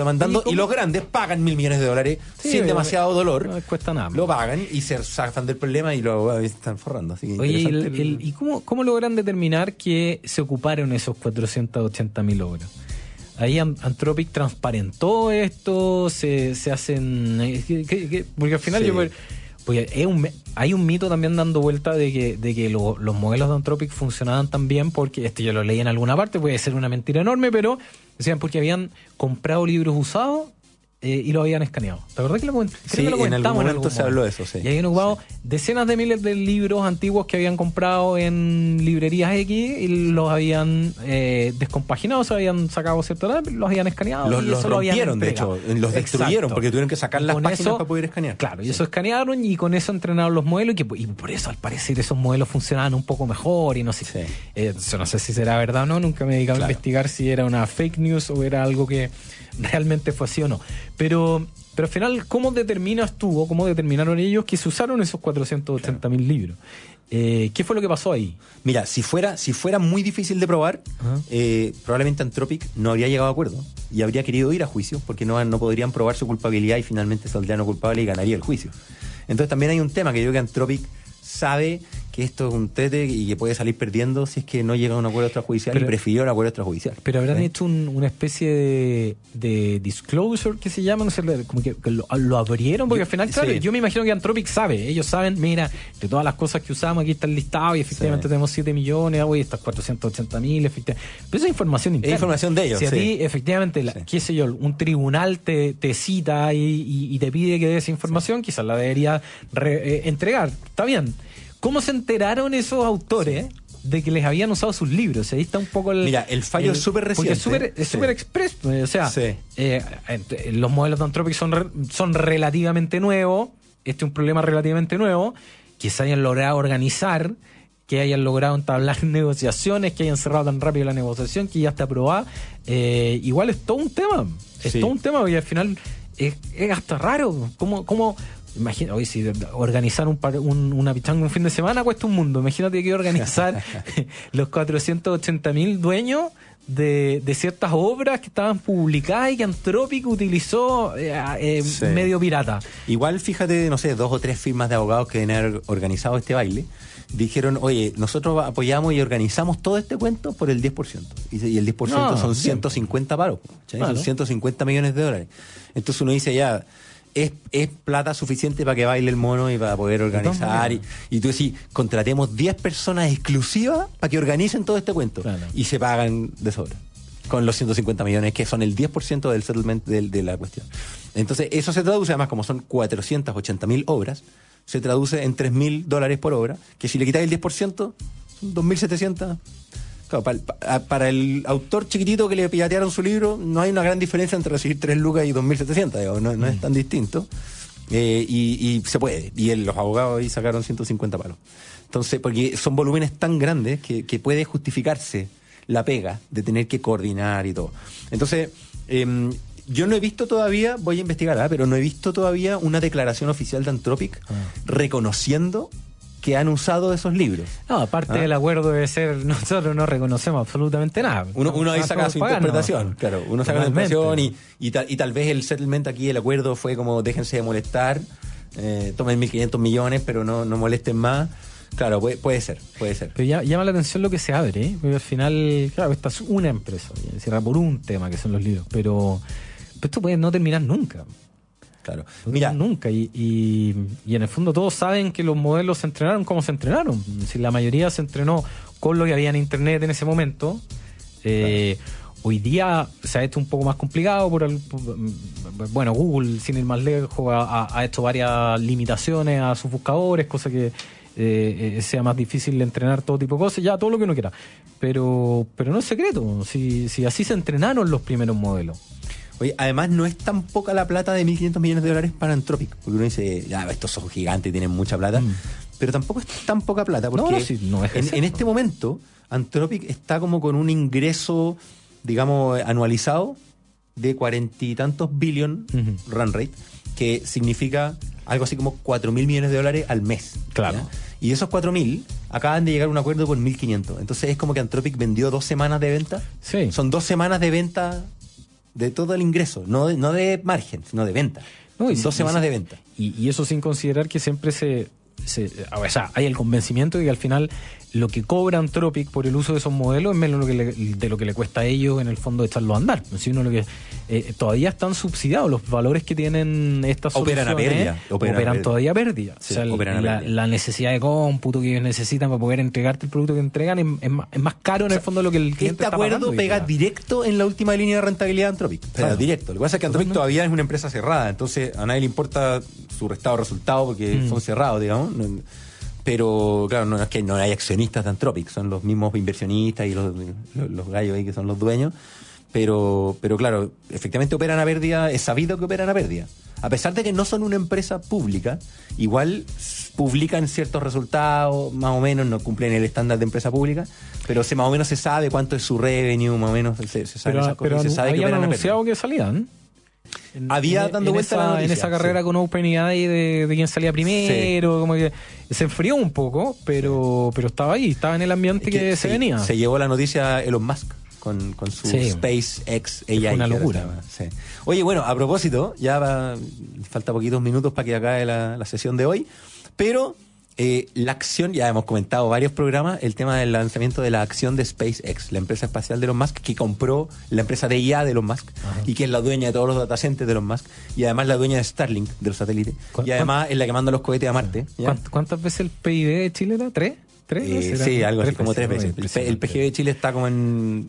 y los grandes pagan $1.000 millones sin demasiado dolor. No les cuesta nada. Lo pagan y se zafan del problema y lo están forrando. Así que oye, ¿y cómo logran determinar que se ocuparon esos 480.000 obras? Ahí Anthropic transparentó esto, se hacen... porque al final porque hay un mito también dando vuelta de que los modelos de Anthropic funcionaban tan bien porque, yo lo leí en alguna parte, puede ser una mentira enorme, pero decían porque habían comprado libros usados y lo habían escaneado. ¿Te acordás que lo comentamos? Sí, en algún momento se habló de eso, sí. Y habían ocupado decenas de miles de libros antiguos que habían comprado en librerías X y los habían descompaginado, se habían sacado cierto, los habían escaneado. Los rompieron, de hecho, los destruyeron. Exacto. Porque tuvieron que sacar las páginas para poder escanear. Claro, y eso escanearon y con eso entrenaron los modelos y por eso al parecer esos modelos funcionaban un poco mejor y no sé. Sí. No sé si será verdad o no, nunca me he dedicado a investigar si era una fake news o era algo que realmente fue así o no. Pero al final, ¿cómo determinaron ellos que se usaron esos 480.000 libros? ¿Qué fue lo que pasó ahí? Mira, si fuera muy difícil de probar, probablemente Anthropic no habría llegado a acuerdo y habría querido ir a juicio porque no podrían probar su culpabilidad y finalmente saldría no culpable y ganaría el juicio. Entonces también hay un tema que yo creo que Anthropic sabe que esto es un tete y que puede salir perdiendo si es que no llega a un acuerdo extrajudicial, y prefirió un acuerdo extrajudicial. Pero habrán hecho una especie de disclosure que se llama, no sé, como que lo abrieron, porque al final, claro, yo me imagino que Anthropic sabe, ellos saben, mira, de todas las cosas que usamos, aquí está el listado y efectivamente tenemos 7 millones, estas 480.000, efectivamente. Pero esa es información interna. Es información de ellos. Si a ti, efectivamente, qué sé yo, un tribunal te cita y te pide que des información, quizás la debería entregar. Está bien. ¿Cómo se enteraron esos autores de que les habían usado sus libros? Ahí está un poco el fallo es súper reciente. Porque es súper express. O sea, los modelos de Anthropic son relativamente nuevos. Este es un problema relativamente nuevo. Que se hayan logrado organizar, que hayan logrado entablar negociaciones, que hayan cerrado tan rápido la negociación, que ya está aprobada. Igual es todo un tema. Es todo un tema, porque al final es hasta raro. ¿Cómo Imagina, hoy si organizar una pichanga un fin de semana cuesta un mundo. Imagínate que organizar los 480.000 dueños de ciertas obras que estaban publicadas y que Anthropic utilizó medio pirata. Igual, fíjate, no sé, 2 o 3 firmas de abogados que deben haber organizado este baile, dijeron, oye, nosotros apoyamos y organizamos todo este cuento por el 10%. Y el 10% son 150 paros, son 150 millones de dólares. Entonces uno dice, ya, es plata suficiente para que baile el mono y para poder organizar. Y tú decís, contratemos 10 personas exclusivas para que organicen todo este cuento. Claro. Y se pagan de sobra con los 150 millones, que son el 10% del settlement de la cuestión. Entonces, eso se traduce, además, como son 480.000 obras, se traduce en $3.000 por obra, que si le quitáis el 10%, son 2.700. Claro, para el autor chiquitito que le piratearon su libro, no hay una gran diferencia entre recibir 3 lucas y 2.700, no es tan distinto. Y se puede. Y los abogados ahí sacaron 150 palos. Entonces, porque son volúmenes tan grandes que puede justificarse la pega de tener que coordinar y todo. Entonces, yo no he visto todavía, voy a investigar, pero no he visto todavía una declaración oficial de Anthropic reconociendo que han usado esos libros. No, aparte del acuerdo de ser, nosotros no reconocemos absolutamente nada. Uno ahí saca su interpretación, claro, uno saca la interpretación y tal vez el settlement aquí, el acuerdo fue como déjense de molestar, tomen 1.500 millones, pero no molesten más. Claro, puede ser. Pero llama la atención lo que se abre, porque al final, claro, esta es una empresa, cierra por un tema que son los libros, pero esto puede no terminar nunca. Claro. Mira, nunca. Y en el fondo todos saben que los modelos se entrenaron como se entrenaron. Si la mayoría se entrenó con lo que había en internet en ese momento, claro. Hoy día se ha hecho un poco más complicado bueno, Google, sin ir más lejos, ha hecho varias limitaciones a sus buscadores, cosa que sea más difícil de entrenar todo tipo de cosas, ya todo lo que uno quiera. Pero no es secreto, si así se entrenaron los primeros modelos. Oye, además no es tan poca la plata de 1.500 millones de dólares para Anthropic, porque uno dice, ya, estos son gigantes y tienen mucha plata, pero tampoco es tan poca plata, porque no es en este momento Anthropic está como con un ingreso, digamos, anualizado de 40 y tantos billion run rate, que significa algo así como 4.000 millones de dólares al mes. Claro. ¿Ya? Y esos 4.000 acaban de llegar a un acuerdo por 1.500. Entonces es como que Anthropic vendió 2 semanas de venta. Sí. Son 2 semanas de venta de todo el ingreso, no de margen, sino de venta. No, 2 semanas de venta. Y eso sin considerar que siempre o sea, hay el convencimiento de que al final lo que cobra Anthropic por el uso de esos modelos es menos de lo que le cuesta a ellos en el fondo echarlo a andar. Si uno todavía están subsidiados los valores que tienen estas soluciones. Operan todavía a pérdida. Sí, o sea, la necesidad de cómputo que ellos necesitan para poder entregarte el producto que entregan es más caro en el fondo de lo que el cliente está pagando. Este acuerdo pega directo en la última línea de rentabilidad de Anthropic. Claro. Directo. Lo que pasa es que Anthropic todavía es una empresa cerrada, entonces a nadie le importa su estado de resultado porque son cerrados, digamos. Pero claro, no es que no hay accionistas de Anthropic, son los mismos inversionistas y los gallos ahí que son los dueños, pero claro, efectivamente operan a pérdida, es sabido que operan a pérdida. A pesar de que no son una empresa pública, igual publican ciertos resultados, más o menos no cumplen el estándar de empresa pública, pero más o menos se sabe cuánto es su revenue, más o menos se sabe esas cosas, se sabe que operan a pérdida. Anunciado que salían. Había dando vuelta en esa carrera con OpenAI de quién salía primero, como que se enfrió un poco, pero estaba ahí, estaba en el ambiente que se venía. Se llevó la noticia Elon Musk con su SpaceX AI. Fue una locura. Sí. Oye, bueno, a propósito, falta poquitos minutos para que acabe la sesión de hoy, pero la acción, ya hemos comentado varios programas, el tema del lanzamiento de la acción de SpaceX, la empresa espacial de Elon Musk, que compró la empresa de IA de Elon Musk, y que es la dueña de todos los datacenters de Elon Musk, y además la dueña de Starlink, de los satélites, y además es la que manda los cohetes a Marte. ¿Cuántas veces el PIB de Chile era? ¿3? Sí, algo así, como 3 veces. El PIB de Chile está como en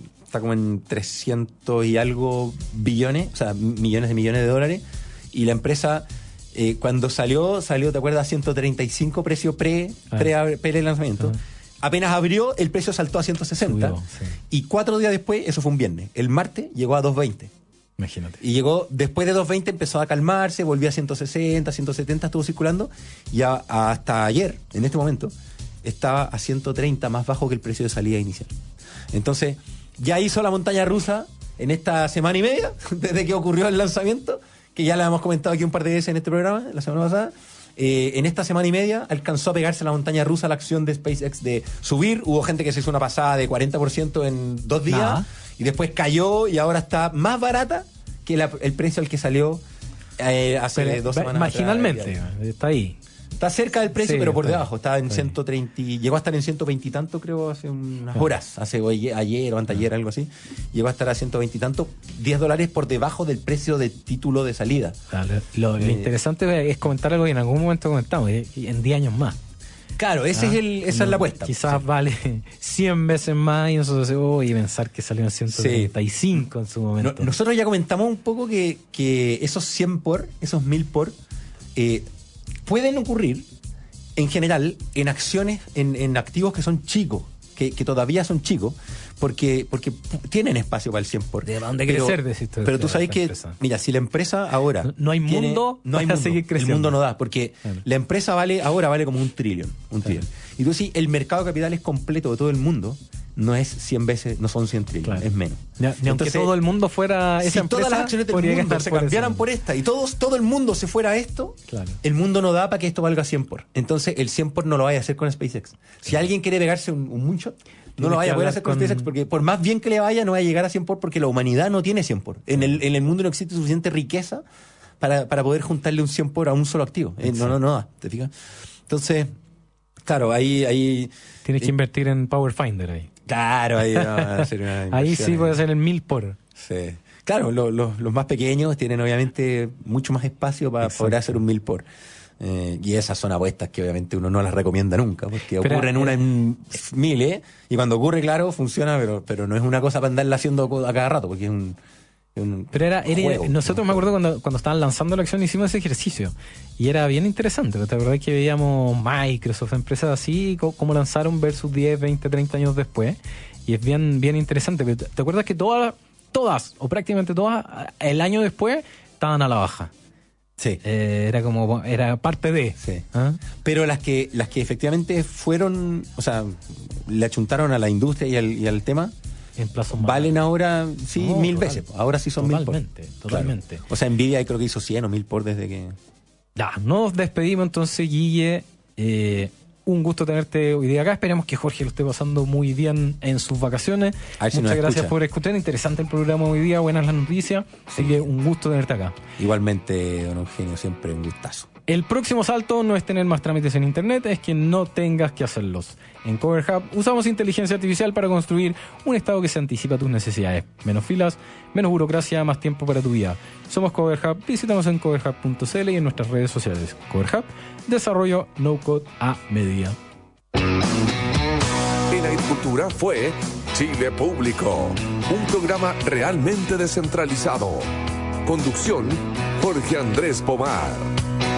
300 y algo billones, o sea, millones de dólares, y la empresa... cuando salió, ¿te acuerdas? 135 precio pre-lanzamiento. Apenas abrió, el precio saltó a 160. Subió, sí. Y 4 días después, eso fue un viernes, el martes llegó a 220. Imagínate. Y llegó, después de 220 empezó a calmarse, volvió a 160, 170, estuvo circulando, y hasta ayer, en este momento, estaba a 130, más bajo que el precio de salida inicial. Entonces, ya hizo la montaña rusa en esta semana y media, desde que ocurrió el lanzamiento, que ya la hemos comentado aquí un par de veces en este programa, la semana pasada, en esta semana y media alcanzó a pegarse la montaña rusa la acción de SpaceX de subir. Hubo gente que se hizo una pasada de 40% en 2 días y después cayó y ahora está más barata que el precio al que salió hace 2 semanas. Marginalmente, está ahí. Está cerca del precio, pero por debajo. Estaba en 130, llegó a estar en 120 y tanto, creo, hace unas horas. Ayer o anteayer, algo así. Llegó a estar a 120 y tanto, $10 por debajo del precio de título de salida. Lo interesante es comentar algo que en algún momento comentamos, en 10 años más. Claro, esa es la apuesta. Quizás vale 100 veces más y nosotros y pensar que salió en 135 en su momento. Nosotros ya comentamos un poco que esos 100 por, esos 1000 por, pueden ocurrir en general en acciones, en activos que son chicos, que todavía son chicos, porque tienen espacio para el 100 por. ¿De dónde crecer? Decís tú, pero tú sabes que, mira, si la empresa ahora... No hay mundo para seguir creciendo. El mundo no da, porque la empresa ahora vale como $1 trillón. Y tú decís, el mercado de capitales completo de todo el mundo no es 100 veces, no son 100 trillones, es menos. Ni aunque todo el mundo fuera esa empresa, todas las acciones del mundo se cambiaran por esta y todo el mundo se fuera a esto, el mundo no da para que esto valga 100 por. Entonces el 100 por no lo vaya a hacer con SpaceX. Si alguien quiere pegarse un moonshot, no lo vaya a poder hacer con SpaceX, porque por más bien que le vaya, no va a llegar a 100 por, porque la humanidad no tiene 100 por. En el mundo no existe suficiente riqueza para poder juntarle un 100 por a un solo activo. No da, ¿te fijas? Entonces, claro, ahí tienes que invertir en Power Finder ahí. Claro, ahí va a ser una ahí sí puede ser el 1000 por. Sí. Claro, los más pequeños tienen obviamente mucho más espacio para poder hacer un 1000 por. Y esas son apuestas que obviamente uno no las recomienda nunca, porque ocurren una en 1000, y cuando ocurre, claro, funciona, pero no es una cosa para andarla haciendo a cada rato, porque es un pero era juego, nosotros me acuerdo cuando estaban lanzando la acción hicimos ese ejercicio y era bien interesante. ¿Te acordás que veíamos Microsoft, empresas así, cómo lanzaron versus 10, 20, 30 años después? Y es bien interesante. ¿Te acuerdas que todas o prácticamente todas el año después estaban a la baja? Sí. Era parte de. Sí. Pero las que efectivamente fueron, o sea, le achuntaron a la industria y al tema, en plazo valen ahora 1000 veces. Ahora sí son 1000 por. Totalmente. Claro. O sea, Nvidia creo que hizo 100 o 1000 por desde que... Ya, nos despedimos entonces, Guille. Un gusto tenerte hoy día acá. Esperemos que Jorge lo esté pasando muy bien en sus vacaciones. Muchas gracias por escuchar. Interesante el programa hoy día. Buenas las noticias. Así que un gusto tenerte acá. Igualmente, don Eugenio, siempre un gustazo. El próximo salto no es tener más trámites en Internet, es que no tengas que hacerlos. En Cover Hub usamos inteligencia artificial para construir un estado que se anticipa a tus necesidades. Menos filas, menos burocracia, más tiempo para tu vida. Somos Cover Hub, visítanos en coverhub.cl y en nuestras redes sociales. Cover Hub, desarrollo no-code a medida. En Agricultura fue Chile Público, un programa realmente descentralizado. Conducción, Jorge Andrés Pomar.